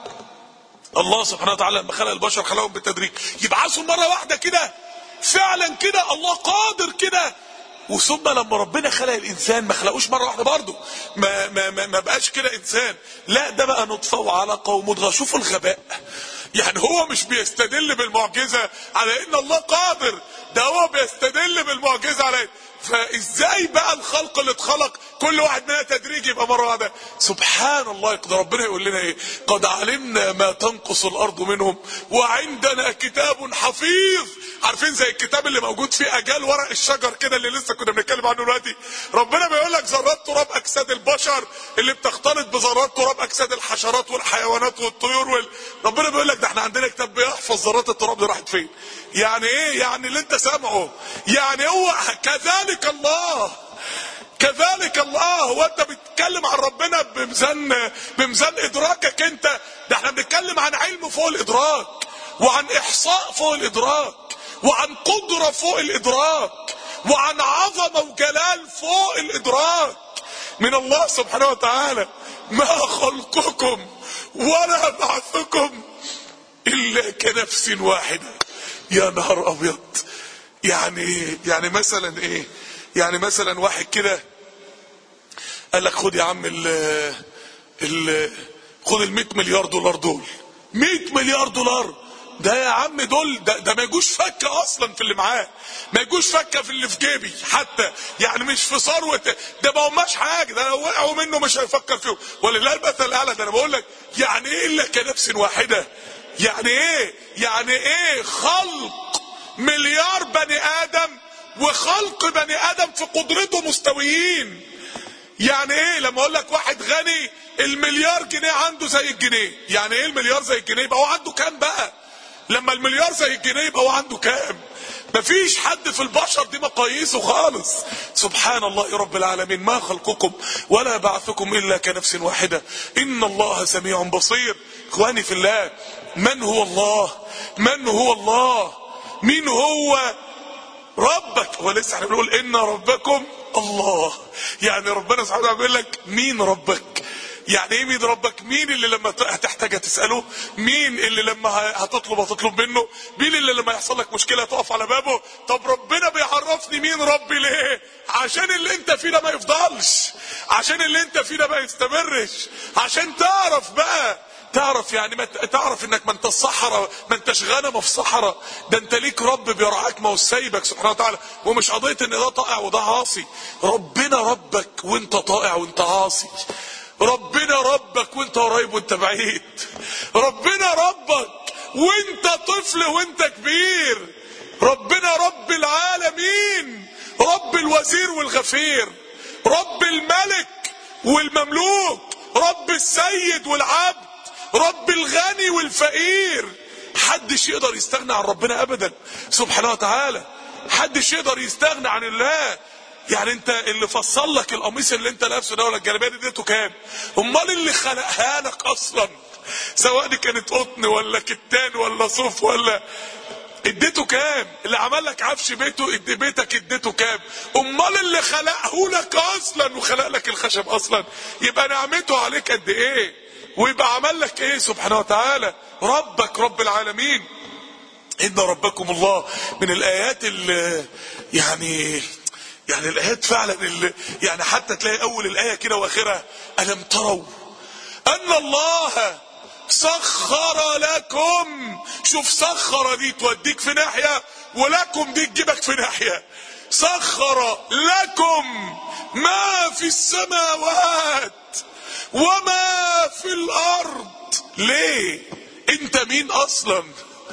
الله سبحانه وتعالى لما خلق البشر خلقهم بالتدريج، يبعثوا مره واحده كده فعلا كده؟ الله قادر كده. وثم لما ربنا خلق الانسان ما خلقوش مره واحده برضه، ما ما ما, ما بقاش كده انسان، لا ده بقى نطفه وعلقه ومضغه. شوفوا الغباء، يعني هو مش بيستدل بالمعجزه على ان الله قادر، ده هو بيستدل بالمعجزه على فازاي بقى الخلق اللي اتخلق كل واحد منها تدريجي يبقى مره واحده؟ سبحان الله. يقدر ربنا يقول لنا ايه؟ قد علمنا ما تنقص الارض منهم وعندنا كتاب حفيظ. عارفين زي الكتاب اللي موجود فيه اجال ورق الشجر كده اللي لسه كنا بنتكلم عنه دلوقتي؟ ربنا بيقول لك ذرات تراب اجساد البشر اللي بتختلط بذرات تراب اجساد الحشرات والحيوانات والطيور وال... ربنا بيقول لك ده احنا عندنا كتاب بيحفظ ذرات التراب دي راحت فين. يعني ايه؟ يعني اللي انت سامعه يعني هو كذلك الله، كذلك الله. هو انت بتتكلم عن ربنا بميزان بميزان ادراكك انت؟ ده احنا بنتكلم عن علم فوق الادراك، وعن احصاء فوق الادراك، وعن قدرة فوق الادراك، وعن عظمة وجلال فوق الادراك من الله سبحانه وتعالى. ما خلقكم ولا بعثكم الا كنفس واحدة. يا نهار ابيض. يعني يعني مثلا ايه؟ يعني مثلا واحد كده قال لك خد يا عم ال ال خد ال مئة مليار دولار دول. مئة مليار دولار ده يا عم دول ده, ده ما يجوش فكه اصلا في اللي معاه، ما يجوش فكه في اللي في جيبي حتى، يعني مش في ثروه، ده ما هماش حاجه، ده لو وقعوا منه مش هيفكر فيهم. ولله المثل الاعلى. ده انا بقول لك يعني ايه الا كنفس واحده؟ يعني ايه؟ يعني ايه خلق مليار بني ادم وخلق بني ادم في قدرته مستويين؟ يعني ايه لما اقول لك واحد غني المليار جنيه عنده زي الجنيه؟ يعني ايه المليار زي الجنيه؟ يبقى هو عنده كام بقى؟ لما المليار زي الجنيه يبقى هو عنده كام؟ مفيش حد في البشر دي مقاييسه خالص. سبحان الله رب العالمين. ما خلقكم ولا بعثكم الا كنفس واحدة ان الله سميع بصير. اخواني في الله، من هو الله؟ من هو الله؟ مين هو ربك؟ هو لسه احنا بنقول ان ربكم الله، يعني ربنا سبحانه وتعالى بيقول لك مين ربك. يعني ايه مين ربك؟ مين اللي لما هتحتاج تسأله؟ مين اللي لما هتطلب هتطلب منه؟ مين اللي لما يحصل لك مشكلة تقف على بابه؟ طب ربنا بيعرفني مين ربي ليه؟ عشان اللي انت فيه ده ما يفضلش، عشان اللي انت فيه ده ما يستمرش، عشان تعرف بقى، تعرف يعني ما تعرف انك ما انت الصحراء، ما انتش غنمه في صحراء، ده انت ليك رب بيرعاك، ما هو سايبك سبحانه وتعالى. ومش قضيه ان ده طائع وده عاصي، ربنا ربك وانت طائع وانت عاصي، ربنا ربك وانت قريب وانت بعيد، ربنا ربك وانت طفل وانت كبير، ربنا رب العالمين، رب الوزير والغفير، رب الملك والمملوك، رب السيد والعبد، رب الغني والفقير. حدش يقدر يستغنى عن ربنا ابدا سبحانه وتعالى، حدش يقدر يستغنى عن الله. يعني انت اللي فصل لك القميص اللي انت لابسه ده ولا الجلابيه دي اديته كام؟ امال اللي خلقها لك اصلا، سواء دي كانت قطن ولا كتان ولا صوف ولا، اديته كام؟ اللي عمل لك عفش بيته ادي بيتك اديته كام؟ امال اللي خلقه لك اصلا وخلق لك الخشب اصلا يبقى نعمته عليك قد ايه؟ ويبقى عمل لك ايه سبحانه وتعالى؟ ربك رب العالمين. ان ربكم الله من الايات اللي يعني يعني الايات فعلا اللي يعني حتى تلاقي اول الايه كده واخرها الم تروا ان الله سخر لكم. شوف سخر دي توديك في ناحيه ولكم دي تجيبك في ناحيه. سخر لكم ما في السماوات وما في الارض. ليه؟ انت مين اصلا؟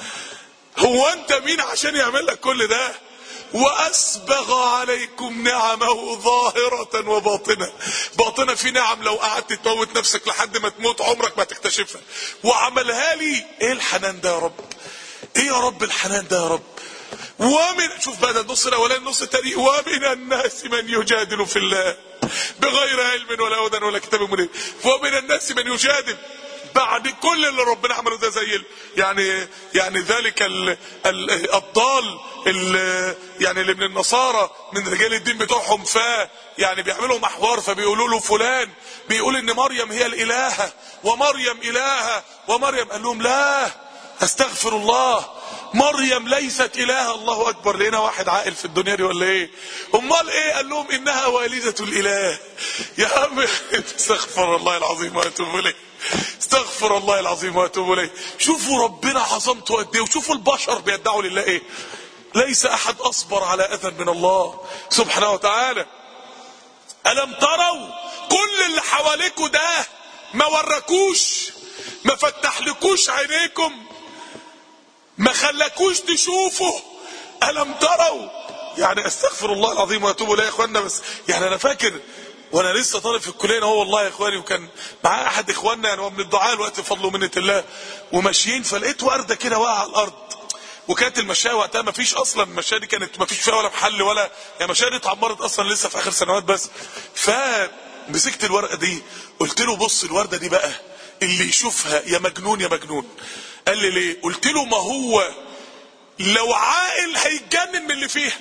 هو انت مين عشان يعمل لك كل ده؟ واسبغ عليكم نعمه ظاهرة وباطنة. باطنة في نعم لو قعدت تموت نفسك لحد ما تموت عمرك ما تكتشفها. وعملها لي ايه الحنان ده يا رب؟ ايه يا رب الحنان ده يا رب؟ ومن شوف بقى ده النص الاولاني، النص الثاني ومن الناس من يجادل في الله بغير علم ولا هدى ولا كتاب منير. ومن الناس من يجادل بعد كل اللي ربنا عمله ده زي يعني يعني ذلك ال ال الضال ال يعني اللي من النصارى من رجال الدين بتوعهم، ف يعني بيعملوا محور فبيقولوا له فلان بيقول ان مريم هي الالهه ومريم الهه ومريم، قال لهم لا استغفر الله، مريم ليست اله. الله اكبر. لقينا واحد عاقل في الدنيا دي ولا ايه؟ امال ايه؟ قال لهم انها والدة الاله. يا عم استغفر الله العظيم واتوب اليه، استغفر الله العظيم واتوب اليه. شوفوا ربنا عظمته قد ايه، وشوفوا البشر بيدعوا لله ايه. ليس احد اصبر على اذى من الله سبحانه وتعالى. الم تروا كل اللي حواليكوا ده ما وراكوش، ما فتحلكوش عينيكم، ما خلاكوش تشوفوا؟ ألم تروا؟ يعني استغفر الله العظيم واتوب اليه يا اخوانا. بس يعني انا فاكر وانا لسه طالب في الكليه هو والله يا اخواني، وكان معاه احد اخواننا يعني هو من الدعاء الوقت بفضل ومنه الله، وماشيين فلقيت ورده كده واقعه على الارض. وكانت المشايه وقتها ما فيش اصلا، المشايه دي كانت ما فيش فيها ولا محل ولا يعني، المشايه دي اتعمرت اصلا لسه في اخر سنوات بس. فمسكت الورقه دي قلت له بص الورده دي بقى اللي يشوفها يا مجنون يا مجنون. قال لي ليه؟ قلت له ما هو لو عاقل هيتجنن من اللي فيها،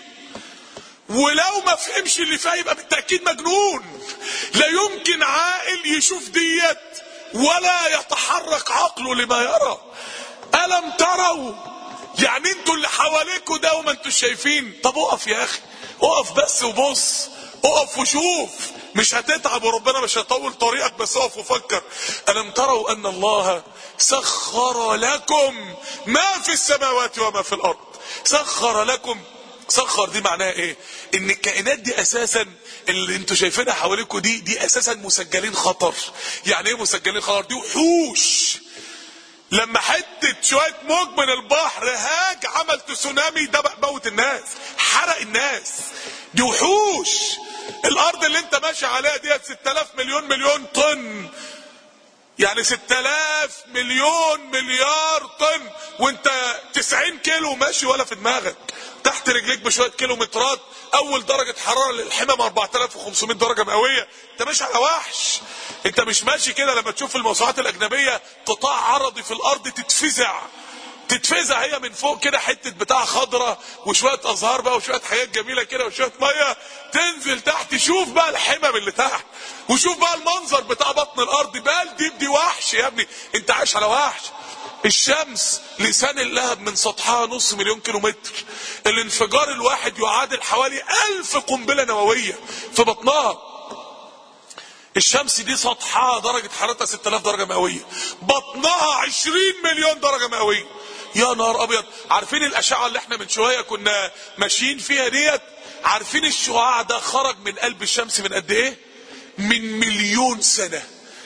ولو ما فهمش اللي فيها يبقى بالتأكيد مجنون. لا يمكن عاقل يشوف ديت ولا يتحرك عقله لما يرى. ألم تروا؟ يعني انتوا اللي حواليكوا ده وما انتوا شايفين. طب اقف يا اخي، اقف بس وبص، اقف وشوف، مش هتتعب وربنا مش هيطول طريقك، بس اقف وفكر. ألم تروا أن الله سخر لكم ما في السماوات وما في الأرض. سخر لكم، سخر دي معناها ايه؟ ان الكائنات دي اساسا اللي انتوا شايفينها حواليكم دي دي اساسا مسجلين خطر. يعني ايه مسجلين خطر؟ دي وحوش. لما حتة شوية موج من البحر هاج عمل تسونامي ده موت الناس، حرق الناس. دي وحوش. الارض اللي انت ماشي عليها دي ستة آلاف مليون مليون طن، يعني ستة آلاف مليون مليار طن، وانت تسعين كيلو ماشي ولا في دماغك تحت تحت رجليك بشويه كيلومترات، اول درجه حراره للحمم أربعة آلاف وخمسمائة درجه مئويه. انت ماشي على وحش، انت مش ماشي كده. لما تشوف الموسوعات الاجنبيه قطاع عرضي في الارض تتفزع تتفزع، هي من فوق كده حته بتاع خضره وشويه ازهار بقى وشويه حاجات جميله كده وشويه ميه، تنزل تحت شوف بقى الحمم اللي تحت، وشوف بقى المنظر بتاع بطن الارض. بقى دي دي وحش يا ابني، انت عايش على وحش. الشمس لسان اللهب من سطحها نص مليون كيلو متر، الانفجار الواحد يعادل حوالي ألف قنبله نوويه في بطنها. الشمس دي سطحها درجه حرارتها ستة آلاف درجه مئويه، بطنها عشرين مليون درجه مئويه. يا نهار ابيض. عارفين الاشعه اللي احنا من شويه كنا ماشيين فيها ديت؟ عارفين الشعاع ده خرج من قلب الشمس من قد ايه؟ من مليون سنه.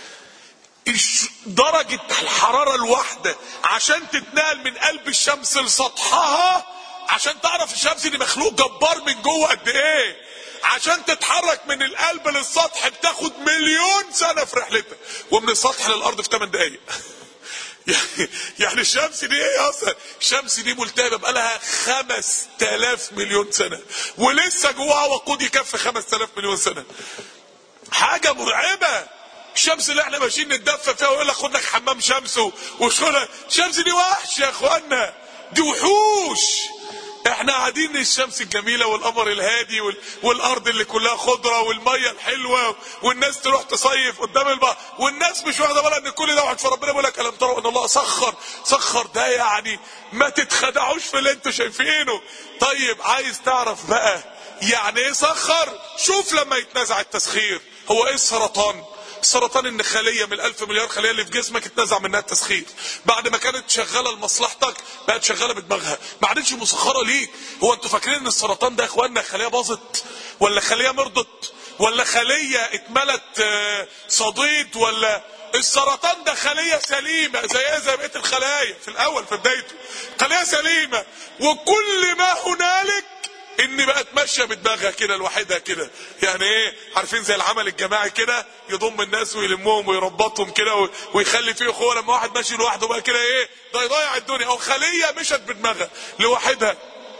درجه الحراره الواحده عشان تتنقل من قلب الشمس لسطحها، عشان تعرف الشمس دي مخلوق جبار من جوه قد ايه، عشان تتحرك من القلب للسطح بتاخد مليون سنه في رحلتها، ومن السطح للارض في ثمان دقائق. يعني يعني الشمس دي ايه اصلا؟ الشمس دي ملتهبه بقالها خمس تلاف مليون سنه، ولسه جواها وقود يكفي خمس تلاف مليون سنه. حاجه مرعبه. الشمس اللي احنا ماشيين نتدفى فيها ويقول لك خد لك حمام شمس وشغله، الشمس دي وحش يا اخوانا، دي وحوش. احنا قاعدين الشمس الجميله والقمر الهادي والارض اللي كلها خضره والميه الحلوه، والناس تروح تصيف قدام البحر، والناس مش واخده بالها ان كل ده واحد. فربنا بيقول لك الم تروا ان الله سخر. سخر ده يعني ما تتخدعوش في اللي انتوا شايفينه. طيب عايز تعرف بقى يعني ايه سخر؟ شوف لما يتنازع التسخير. هو ايه السرطان؟ السرطان ان خليه من الالف مليار خليه اللي في جسمك اتنزع منها التسخير. بعد ما كانت شغاله لمصلحتك بقت شغاله بدماغها، ما عادتش مسخره ليك. هو انتوا فاكرين ان السرطان ده يا اخوانا خليه باظت، ولا خليه مرضت، ولا خليه اتملت صديد؟ ولا السرطان ده خليه سليمه زيها زي بقيه الخلايا في الاول في بدايته، خليه سليمه، وكل ما هنالك ان بقت ماشيه بدماغها كده لوحدها كده. يعني ايه؟ عارفين زي العمل الجماعي كده، يضم الناس ويلمهم ويربطهم كده ويخلي فيه اخوه. لما واحد ماشي لوحده بقى كده ايه؟ ده يضيع الدنيا. او خليه مشت بدماغها لوحدها،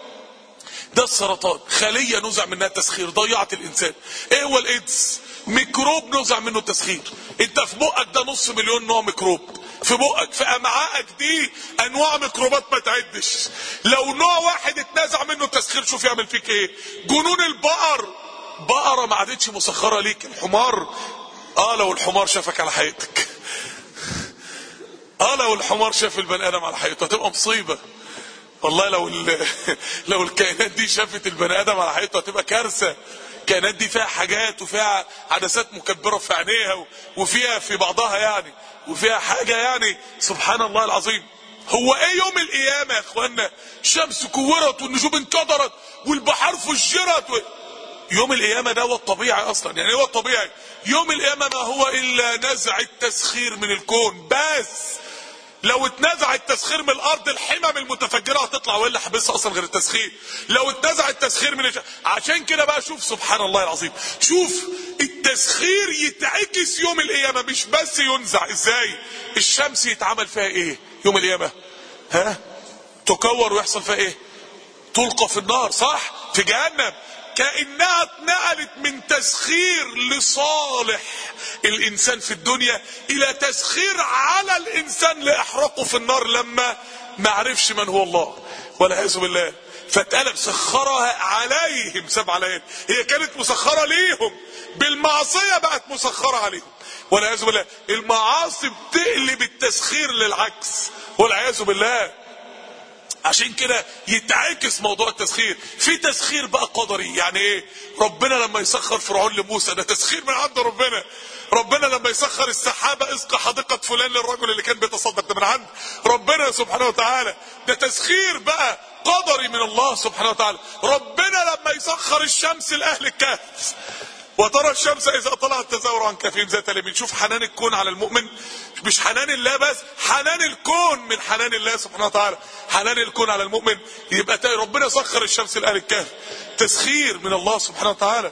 ده السرطان. خليه نزع منها التسخير ضيعت الانسان. ايه هو الايدز؟ ميكروب نزع منه التسخير. انت في بقك ده نص مليون نوع ميكروب في بقك، في امعائك دي انواع ميكروبات ما تعدش. لو نوع واحد اتنازع منه التسخير شوف يعمل فيك ايه. جنون البقر، بقره ما عادتش مسخره ليك. الحمار، اه لو الحمار شافك على حقيقتك، اه لو الحمار شاف البني ادم على حقيقته هتبقى مصيبه والله. لو لو الكائنات دي شافت البني ادم على حقيقته هتبقى كارثه. الكائنات دي فيها حاجات وفيها عدسات مكبره في عينيها وفيها في بعضها يعني وفيها حاجه يعني سبحان الله العظيم. هو ايه يوم القيامه يا اخوانا؟ الشمس كورت والنجوم انكدرت والبحار فجرت و... يوم القيامه ده هو الطبيعي اصلا. يعني هو الطبيعي يوم القيامه ما هو الا نزع التسخير من الكون. بس لو اتنزع التسخير من الارض الحمم المتفجره هتطلع، والا حبسها اصلا غير التسخير. لو اتنزع التسخير من الش... عشان كده بقى شوف سبحان الله العظيم، شوف التسخير يتعكس يوم القيامه، مش بس ينزع. ازاي؟ الشمس يتعمل فيها ايه يوم القيامه؟ ها؟ تكور ويحصل فيها ايه؟ تلقى في النار، صح؟ في جهنم. كأنها اتنقلت من تسخير لصالح الانسان في الدنيا الى تسخير على الانسان لاحرقه في النار لما ما عرفش من هو الله والعياذ بالله. فاتقلب سخرها عليهم سبع ليال. هي كانت مسخره ليهم بالمعصيه، بقت مسخره عليهم والعياذ بالله. المعاصي بتقلب التسخير للعكس والعياذ بالله. عشان كده يتعكس موضوع التسخير. في تسخير بقى قدري. يعني ايه؟ ربنا لما يسخر فرعون لموسى ده تسخير من عند ربنا. ربنا لما يسخر السحابه اسقى حديقه فلان للرجل اللي كان بيتصدق ده من عند ربنا سبحانه وتعالى. ده تسخير بقى قدري من الله سبحانه وتعالى. ربنا لما يسخر الشمس لاهل الكهف، وترى الشمس اذا طلعت تزاور عن كهفهم ذات اليمين. شوف حنان الكون على المؤمن، مش حنان الله بس، حنان الكون من حنان الله سبحانه وتعالى. حنان الكون على المؤمن يبقى ربنا سخر الشمس لأهل الكهف، تسخير من الله سبحانه وتعالى.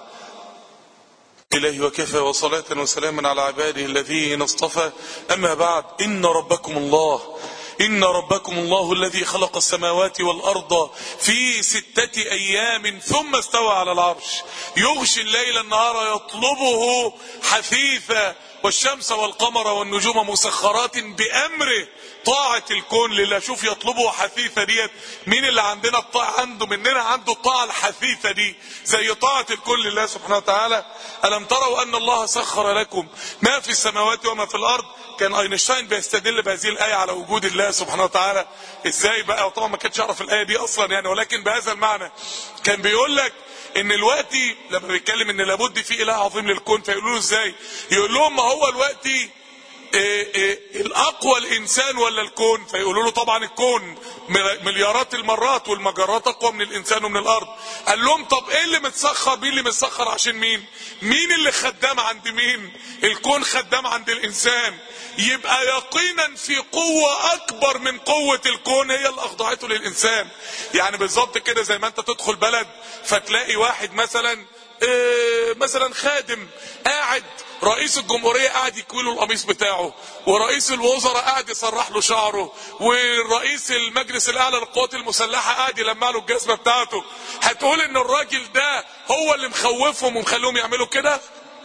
إلهي وكفى، وصلاة وسلاما على عباده الذين اصطفى. أما بعد، إن ربكم الله إن ربكم الله الذي خلق السماوات والأرض في ستة أيام ثم استوى على العرش يغشي الليل النهار يطلبه حثيثا والشمس والقمر والنجوم مسخرات بأمره. طاعة الكون لله. شوف يطلبه حثيثة ديت، مين اللي عندنا الطاعة عنده مننا عنده الطاعة الحثيثة دي زي طاعة الكون لله سبحانه وتعالى. ألم تروا أن الله سخر لكم ما في السماوات وما في الأرض؟ كان اينشتاين بيستدل بهذه الآية على وجود الله سبحانه وتعالى. ازاي بقى؟ وطبعا ما كانش يعرف الآية دي اصلا يعني، ولكن بهذا المعنى كان بيقول لك ان الوقت لما بيتكلم ان لابد في اله عظيم للكون، فيقولوا له ازاي؟ يقول لهم ما هو الوقت إيه إيه الاقوى الانسان ولا الكون؟ فيقولوا له طبعا الكون مليارات المرات والمجرات اقوى من الانسان ومن الارض. قال لهم طب ايه اللي متسخر؟ مين اللي متسخر عشان مين؟ مين اللي خدام عند مين؟ الكون خدام عند الانسان. يبقى يقينا في قوة اكبر من قوة الكون هي اللي اخضعته للانسان. يعني بالظبط كده زي ما انت تدخل بلد فتلاقي واحد مثلا إيه مثلا خادم قاعد، رئيس الجمهورية قاعد يكوي له القميص بتاعه، ورئيس الوزراء قاعد يسرح له شعره، والرئيس المجلس الاعلى للقوات المسلحة قاعد يلمع له الجزمة بتاعته. هتقول ان الراجل ده هو اللي مخوفهم ومخليهم يعملوا كده؟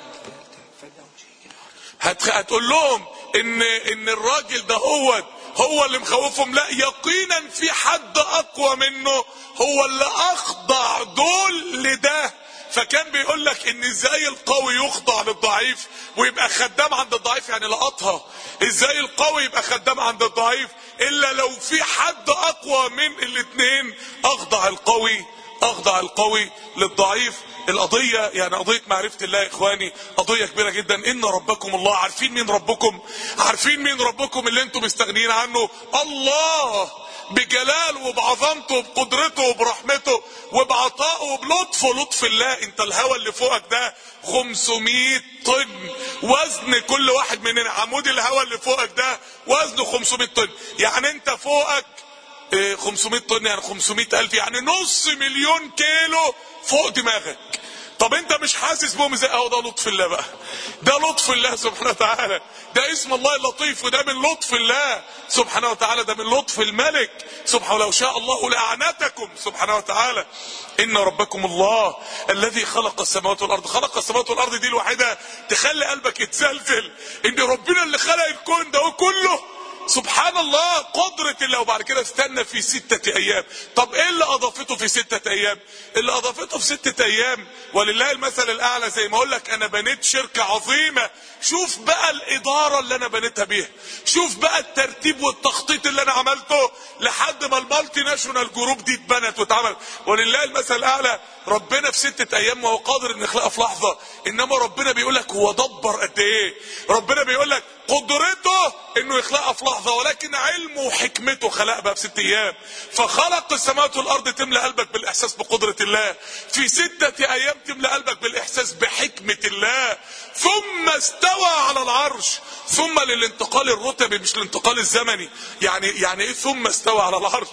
هتقول لهم ان ان الراجل ده هو هو اللي مخوفهم؟ لا، يقينا في حد اقوى منه هو اللي اخضع دول لده. فكان بيقول لك ان ازاي القوي يخضع للضعيف ويبقى خدام عند الضعيف، يعني لقطها. ازاي القوي يبقى خدام عند الضعيف الا لو في حد اقوى من الاثنين. اخضع القوي اخضع القوي للضعيف. القضية يعني قضية معرفة الله يا اخواني قضية كبيرة جدا. ان ربكم الله. عارفين مين ربكم؟ عارفين مين ربكم اللي انتم مستغنيين عنه؟ الله بجلاله وبعظمته وبقدرته وبرحمته وبعطائه وبلطفه. لطف الله. انت الهوى اللي فوقك ده خمسمائة طن وزن كل واحد مننا. عمود الهوى اللي فوقك ده وزنه خمسمائة طن. يعني انت فوقك خمسمائة طن، يعني خمسمائة الف، يعني نص مليون كيلو فوق دماغك. طب انت مش حاسس بهم ازاي؟ اهو ده لطف الله بقى. ده لطف الله سبحانه وتعالى. ده اسم الله اللطيف، وده من لطف الله سبحانه وتعالى. ده من لطف الملك سبحانه. لو شاء الله لأعنتكم سبحانه وتعالى. ان ربكم الله الذي خلق السماوات والارض. خلق السماوات والارض دي الوحيدة تخلي قلبك يتزلزل، ان ربنا اللي خلق الكون ده كله. سبحان الله، قدرة الله. وبعد كده استنى في ستة ايام. طب ايه اللي اضافته في ستة ايام؟ اللي اضافته في ستة ايام ولله المثل الاعلى. زي ما اقول لك انا بنيت شركة عظيمة، شوف بقى الادارة اللي انا بنيتها بيها، شوف بقى الترتيب والتخطيط اللي انا عملته لحد ما المالتي ناشونال جروب دي اتبنت واتعمل. ولله المثل الاعلى. ربنا في ستة ايام وهو قادر ان يخلقها في لحظة. انما ربنا بيقول لك هو دبر قد ايه. ربنا بيقول لك قدرته انه يخلقها في لحظة، ولكن علمه وحكمته خلقها بقى في ست ايام. فخلق السماوات والارض تملأ قلبك بالاحساس بقدرة الله. في ستة ايام تملأ قلبك بالاحساس بحكمة الله. ثم استوى على العرش. ثم للانتقال الرتبي مش الانتقال الزمني. يعني يعني ايه ثم استوى على العرش؟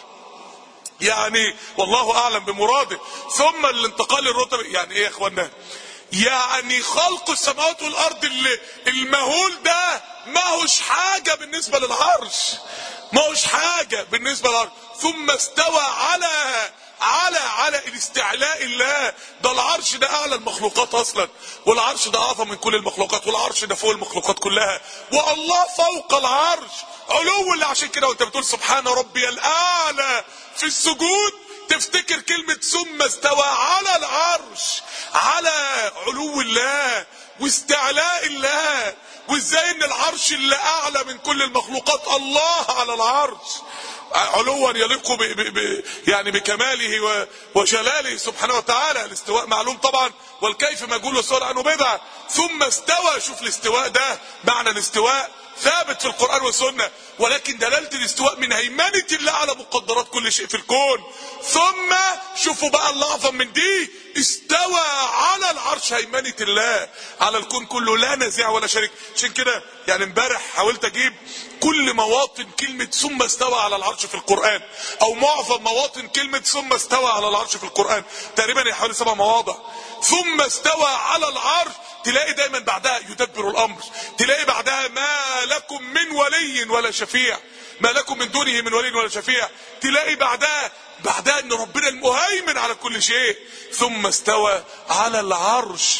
يعني والله اعلم بمراده. ثم الانتقال الرتبي يعني ايه يا اخوانا؟ يعني خلق السماوات والارض اللي المهول ده ما هوش حاجة بالنسبة للعرش. ما هوش حاجة بالنسبة للعرش. ثم استوى على على على الاستعلاء الله. ده العرش ده اعلى المخلوقات اصلا، والعرش ده اعظم من كل المخلوقات، والعرش ده فوق المخلوقات كلها، والله فوق العرش علو. اللي عشان كده وانت بتقول سبحان ربي الاعلى في السجود تفتكر كلمة ثم استوى على العرش، على علو الله واستعلاء الله. وازاي ان العرش اللي اعلى من كل المخلوقات الله على العرش علوا يليق ب ب ب يعني بكماله وجلاله سبحانه وتعالى. الاستواء معلوم طبعا، والكيف مجهول والسؤال عنه بدعة. ثم استوى. شوف الاستواء ده معنى الاستواء ثابت في القرآن والسنة، ولكن دلالة الاستواء من هيمنة الله على مقدرات كل شيء في الكون. ثم شوفوا بقى اللي اعظم من دي، استوى على العرش. هيمنة الله على الكون كله لا نزيع ولا شريك. عشان كده يعني امبارح حاولت اجيب كل مواطن كلمة ثم استوى على العرش في القرآن، او معظم مواطن كلمة ثم استوى على العرش في القرآن. تقريبا حوالي سبع مواضع. ثم استوى على العرش تلاقي دايما بعدها يدبر الامر، تلاقي بعدها ما لكم من ولي ولا شفيع، ما لكم من دونه من ولي ولا شفيع، تلاقي بعدها بعدها ان ربنا المهيمن على كل شيء. ثم استوى على العرش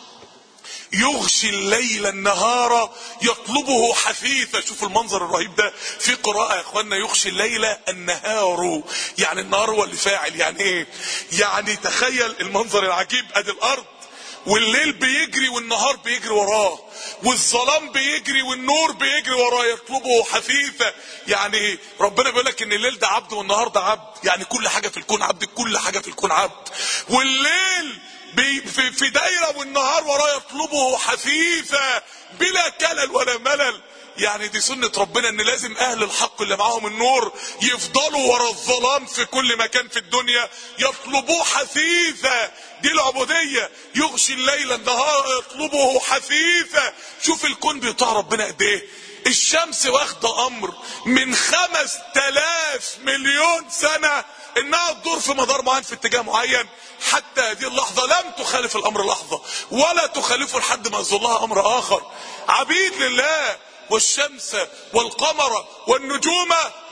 يغشي الليل النهار يطلبه حثيثا. شوف المنظر الرهيب ده في قراءة يا اخوانا، يغشي الليل النهار، يعني النهار هو اللي فاعل. يعني ايه؟ يعني تخيل المنظر العجيب، ادي الارض والليل بيجري والنهار بيجري وراه، والظلام بيجري والنور بيجري وراه، يطلبه حثيثا. يعني ربنا بيقول لك ان الليل ده عبد والنهار ده عبد، يعني كل حاجة في الكون عبد، كل حاجة في الكون عبد. والليل في في دايره والنهار وراه يطلبه حثيثا بلا كلل ولا ملل. يعني دي سنة ربنا ان لازم اهل الحق اللي معاهم النور يفضلوا ورا الظلام في كل مكان في الدنيا يطلبوه حثيثا. دي العبودية. يغشي الليل النهار يطلبه حثيثا. شوف الكون بيطاع ربنا قد ايه. الشمس واخده امر من خمس تلاف مليون سنة انها تدور في مدار معين في اتجاه معين، حتى هذه اللحظة لم تخالف الامر لحظة ولا تخالفه لحد ما يظلها امر اخر. عبيد لله. والشمس والقمر والنجوم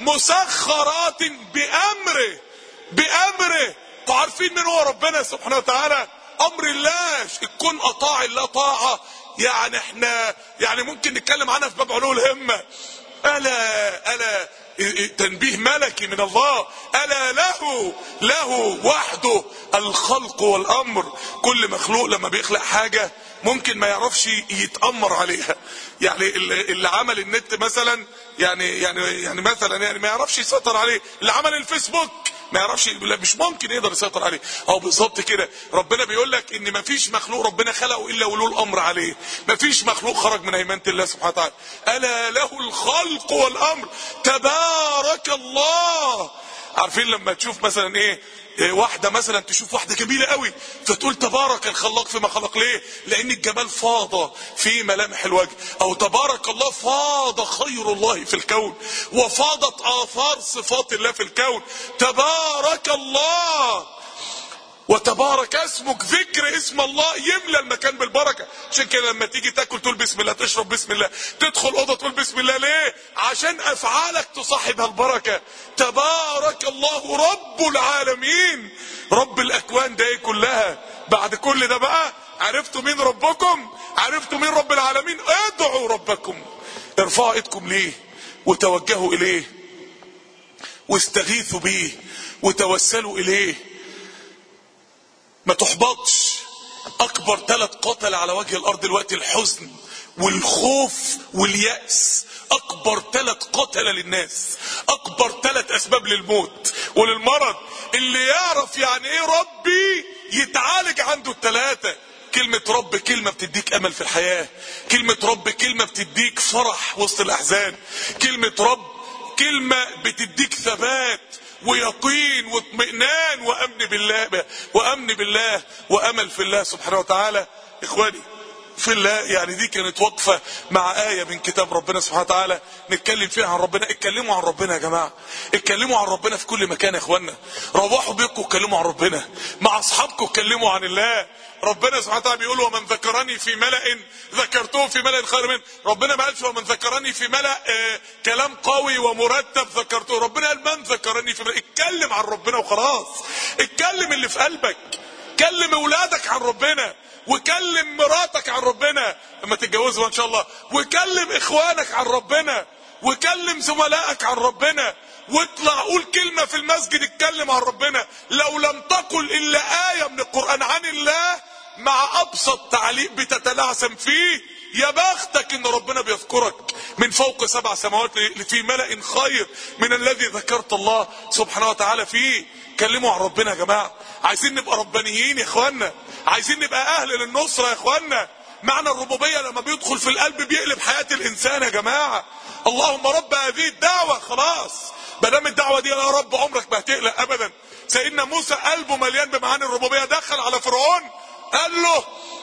مسخرات بامره بامره. عارفين من هو ربنا سبحانه وتعالى؟ امر الله. الكون اطاع الله طاعة يعني احنا يعني ممكن نتكلم عنها في باب علو الهمة. الا الا تنبيه ملكي من الله. الا له له وحده الخلق والامر. كل مخلوق لما بيخلق حاجة ممكن ما يعرفش يتأمر عليها. يعني اللي عمل النت مثلا يعني يعني يعني مثلا يعني ما يعرفش يسيطر عليه. اللي عمل الفيسبوك ما يعرفش، مش ممكن يقدر يسيطر عليه. او بالظبط كده ربنا بيقول لك ان ما فيش مخلوق ربنا خلقه الا وله الامر عليه. ما فيش مخلوق خرج من هيمنة الله سبحانه وتعالى. الا له الخلق والامر تبارك الله. عارفين لما تشوف مثلا ايه واحدة مثلا، تشوف واحدة جميلة قوي فتقول تبارك الخلاق فيما خلق. ليه؟ لان الجمال فاض في ملامح الوجه. او تبارك الله فاض خير الله في الكون وفاضت اثار صفات الله في الكون. تبارك الله وتبارك اسمك. ذكر اسم الله يملى المكان بالبركة. عشان كده لما تيجي تاكل تقول بسم الله، تشرب بسم الله، تدخل اوضه تقول بسم الله. ليه؟ عشان افعالك تصاحبها البركة. تبارك الله رب العالمين. رب الاكوان ده كلها. بعد كل ده بقى عرفتوا مين ربكم؟ عرفتوا مين رب العالمين؟ ادعوا ربكم. ارفعوا ايدكم ليه وتوجهوا اليه واستغيثوا بيه وتوسلوا اليه. ما تحبطش. اكبر ثلاث قتل على وجه الارض دلوقتي الحزن والخوف واليأس. اكبر ثلاث قتل للناس، اكبر ثلاث اسباب للموت وللمرض. اللي يعرف يعني ايه ربي يتعالج عنده الثلاثة. كلمة رب كلمة بتديك امل في الحياة. كلمة رب كلمة بتديك فرح وسط الاحزان. كلمة رب كلمة بتديك ثبات ويقين واطمئنان وامن بالله وامن بالله وامل في الله سبحانه وتعالى. اخواني في الله، يعني دي كانت وقفة مع آية من كتاب ربنا سبحانه وتعالى نتكلم فيها عن ربنا. اتكلموا عن ربنا يا جماعة، اتكلموا عن ربنا في كل مكان يا اخوانا. روحوا بيكم اتكلموا عن ربنا، مع اصحابكم اتكلموا عن الله. ربنا سبحانه وتعالى بيقول ومن ذكرني في ملأ ذكرته في ملأ خير منه. ربنا ما قالش ومن ذكرني في ملأ آه كلام قوي ومرتب ذكرته. ربنا قال من ذكرني في ملأ. اتكلم عن ربنا وخلاص. اتكلم اللي في قلبك. كلم اولادك عن ربنا، وكلم مراتك عن ربنا لما تتجوزوا ان شاء الله، وكلم اخوانك عن ربنا، وكلم زملائك عن ربنا، واطلع قول كلمة في المسجد اتكلم عن ربنا. لو لم تقل الا آية من القرآن عن الله مع ابسط تعليق بتتلعثم فيه، يا بختك ان ربنا بيذكرك من فوق سبع سماوات في ملأ خير من الذي ذكرت الله سبحانه وتعالى فيه. كلموا عن ربنا يا جماعة. عايزين نبقى ربانيين يا اخوانا، عايزين نبقى اهل للنصرة يا اخوانا. معنى الربوبية لما بيدخل في القلب بيقلب حياة الانسان يا جماعة. اللهم رب هذه الدعوة. خلاص مادام الدعوة دي يا رب عمرك ما هتقلق ابدا. سيدنا موسى قلبه مليان بمعاني الربوبية، دخل على فرعون قال له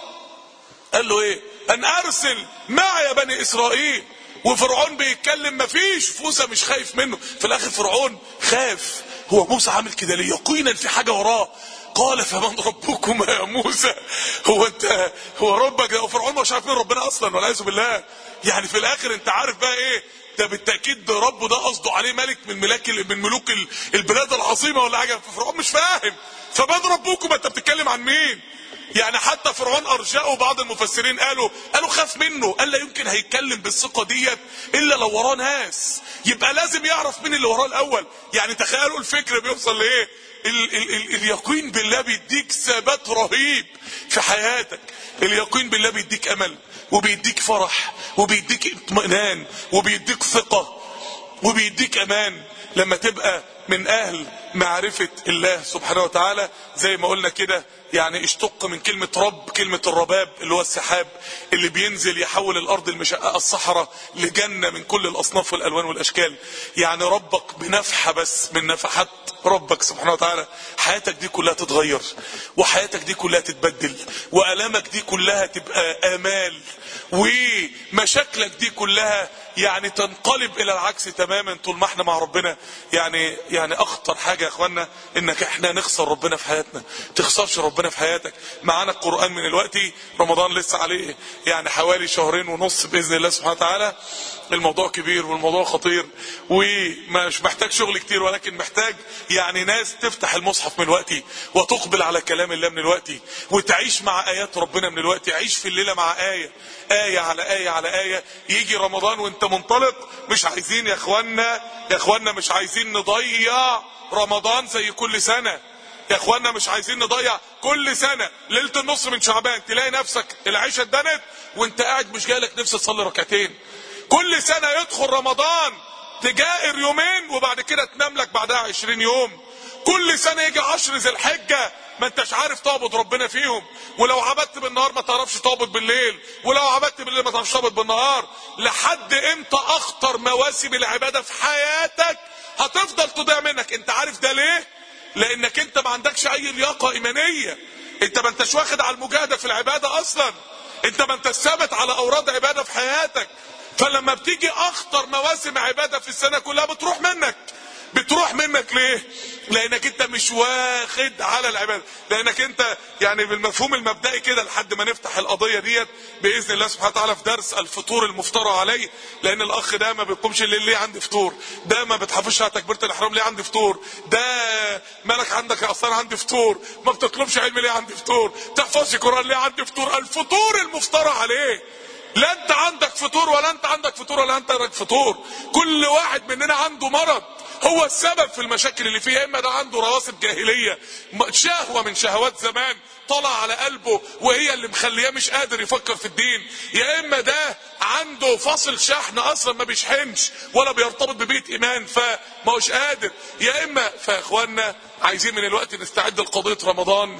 قال له ايه؟ ان ارسل معي بني اسرائيل. وفرعون بيتكلم مفيش، موسى مش خايف منه. في الاخر فرعون خاف. هو موسى عامل كده ليه؟ يقينا في حاجة وراه. قال فمن ربكما يا موسى؟ هو انت هو ربك ده؟ وفرعون مش عارف مين ربنا اصلا والعياذ بالله. يعني في الاخر انت عارف بقى ايه ده؟ بالتاكيد ربه ده قصده عليه ملك من ملاك من ملوك البلاد العظيمه ولا حاجه. فرعون مش فاهم فمن ربكما، انت بتتكلم عن مين؟ يعني حتى فرعون ارجأه بعض المفسرين قالوا قالوا خاف منه، قال لا يمكن هيتكلم بالثقه ديت الا لو وراه ناس، يبقى لازم يعرف مين اللي وراه الاول. يعني تخيلوا الفكر بيوصل لايه. ال ال ال اليقين بالله بيديك ثبات رهيب في حياتك. اليقين بالله بيديك امل وبيديك فرح وبيديك اطمئنان وبيديك ثقه وبيديك امان لما تبقى من اهل معرفة الله سبحانه وتعالى. زي ما قلنا كده يعني اشتق من كلمة رب كلمة الرباب اللي هو السحاب اللي بينزل يحول الارض المشققة الصحراء لجنة من كل الاصناف والالوان والاشكال. يعني ربك بنفحة بس من نفحات ربك سبحانه وتعالى حياتك دي كلها تتغير، وحياتك دي كلها تتبدل، والامك دي كلها تبقى امال، ومشاكلك دي كلها يعني تنقلب الى العكس تماما طول ما احنا مع ربنا. يعني يعني اخطر حاجة يا اخوانا انك احنا نخسر ربنا في حياتنا، تخسرش ربنا في حياتك. معانا القرآن من الوقت، رمضان لسه عليه يعني حوالي شهرين ونص باذن الله سبحانه وتعالى. الموضوع كبير والموضوع خطير ومش محتاج شغل كتير، ولكن محتاج يعني ناس تفتح المصحف من الوقت وتقبل على كلام الله من الوقت وتعيش مع ايات ربنا من الوقت. عيش في الليلة مع آية آية على آية على آية. يجي رمضان وانت منطلق مش عايزين يا اخوانا يا اخوانا مش عايزين نضيع رمضان زي كل سنة. يا اخوانا مش عايزين نضيع كل سنة ليلة النص من شعبان تلاقي نفسك العشاء اتدنت وانت قاعد مش جايلك نفسك تصلي ركعتين. كل سنة يدخل رمضان تجائر يومين وبعد كده تنام لك بعدها عشرين يوم. كل سنة يجي عشر ذي الحجة ما انتش عارف تعبد ربنا فيهم، ولو عبدت بالنهار ما تعرفش تعبد بالليل، ولو عبدت بالليل ما تعرفش تعبد بالنهار. لحد امتى اخطر مواسم العبادة في حياتك هتفضل تضيع منك؟ انت عارف ده ليه؟ لانك انت ما عندكش اي لياقة ايمانية، انت ما انتش واخد على المجاهدة في العبادة اصلا، انت ما انتش ثابت على اوراد عبادة في حياتك. فلما بتيجي اخطر مواسم عبادة في السنة كلها بتروح منك. بتروح منك ليه؟ لانك انت مش واخد على العبادة، لانك انت يعني بالمفهوم المبدئي كده لحد ما نفتح القضية ديت باذن الله سبحانه وتعالى في درس الفطور المفترى عليه. لان الاخ ده ما بيقومش الليل ليه عندي فطور، ده ما بتحافظش على تكبيرة الاحرام ليه عندي فطور، ده مالك عندك اصلا عندي فطور، ما بتطلبش علم ليه عندي فطور، تحفظش قرآن ليه عندي فطور. الفطور المفترى عليه. لا انت عندك فطور ولا انت عندك فطور ولا انت عندك فطور. كل واحد مننا عنده مرض هو السبب في المشاكل اللي فيها. اما ده عنده رواسب جاهلية، شهوة من شهوات زمان طلع على قلبه وهي اللي مخليه مش قادر يفكر في الدين، يا اما ده عنده فاصل شحن اصلا ما بيشحنش ولا بيرتبط ببيت ايمان فما هوش قادر، يا اما. فاخواننا عايزين من الوقت نستعد لقضية رمضان،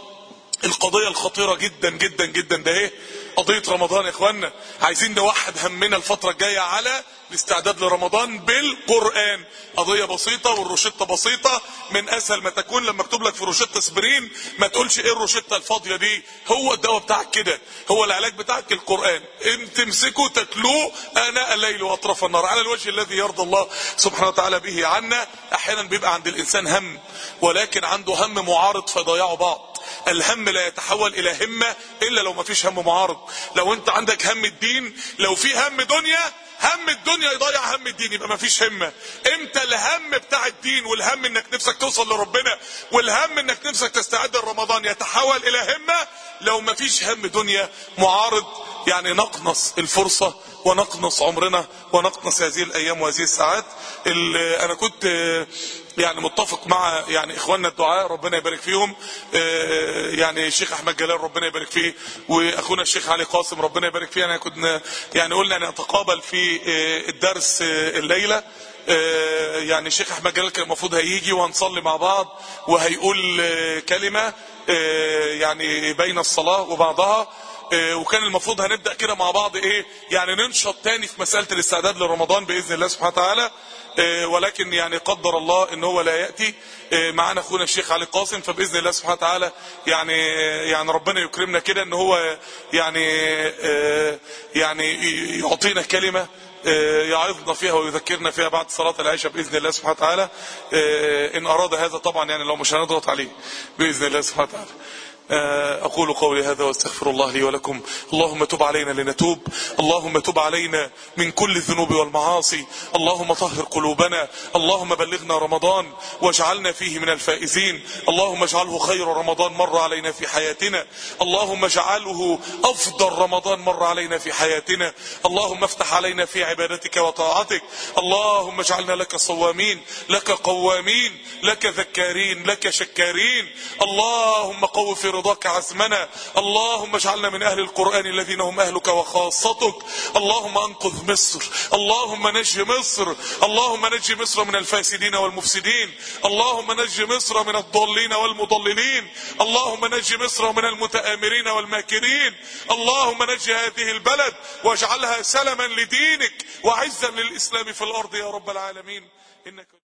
القضية الخطيرة جدا جدا جدا ده ايه؟ قضية رمضان يا اخوانا. عايزين نوحد همنا الفترة الجاية على الاستعداد لرمضان بالقرآن. قضية بسيطة والروشتة بسيطة من اسهل ما تكون. لما اكتب لك في روشتة اسبرين ما تقولش ايه الروشتة الفاضية دي، هو الدواء بتاعك كده، هو العلاج بتاعك القرآن. انت تمسكه تتلوه اناء الليل واطراف النهار على الوجه الذي يرضى الله سبحانه وتعالى به عنا. احيانا بيبقى عند الانسان هم ولكن عنده هم معارض فيضيعوا بعض. الهم لا يتحول الى همة الا لو ما فيش هم معارض. لو انت عندك هم الدين، لو في هم دنيا، هم الدنيا يضيع هم الدين يبقى ما فيش همة. امتى الهم بتاع الدين والهم انك نفسك توصل لربنا والهم انك نفسك تستعد لرمضان يتحول الى همة؟ لو ما فيش هم دنيا معارض يعني نقنص الفرصة ونقنص عمرنا ونقنص هذه الايام وهذه الساعات. انا كنت يعني متفق مع يعني اخواننا الدعاء ربنا يبارك فيهم، يعني الشيخ احمد جلال ربنا يبارك فيه واخونا الشيخ علي قاسم ربنا يبارك فيه. انا كنا يعني قلنا نتقابل في الدرس الليلة. يعني الشيخ احمد جلال كان المفروض هيجي وهنصلي مع بعض وهيقول كلمة يعني بين الصلاة وبعضها، وكان المفروض هنبدأ كده مع بعض ايه يعني ننشط تاني في مسألة الاستعداد لرمضان بإذن الله سبحانه وتعالى. ولكن يعني قدر الله ان هو لا يأتي معنا اخونا الشيخ علي قاسم، فبإذن الله سبحانه وتعالى يعني يعني ربنا يكرمنا كده ان هو يعني يعني يعطينا كلمة يعظنا فيها ويذكرنا فيها بعد صلاة العشاء بإذن الله سبحانه وتعالى، إن أراد هذا طبعا، يعني لو مش هنضغط عليه بإذن الله سبحانه وتعالى. أقول قولي هذا واستغفر الله لي ولكم. اللهم تب علينا لنتوب، اللهم تب علينا من كل الذنوب والمعاصي، اللهم طهر قلوبنا، اللهم بلغنا رمضان واجعلنا فيه من الفائزين، اللهم اجعله خير رمضان مر علينا في حياتنا، اللهم اجعله أفضل رمضان مر علينا في حياتنا، اللهم افتح علينا في عبادتك وطاعتك، اللهم اجعلنا لك صوامين، لك قوامين، لك ذكارين، لك شكارين، اللهم قو في رضاك عزمنا، اللهم اجعلنا من أهل القرآن الذين هم أهلك وخاصتك، اللهم أنقذ مصر، اللهم نجي مصر، اللهم نجي مصر من الفاسدين والمفسدين، اللهم نجي مصر من الضالين والمضللين، اللهم نجي مصر من المتآمرين والماكرين، اللهم نجي هذه البلد واجعلها سلما لدينك وعزا للإسلام في الأرض يا رب العالمين. إنك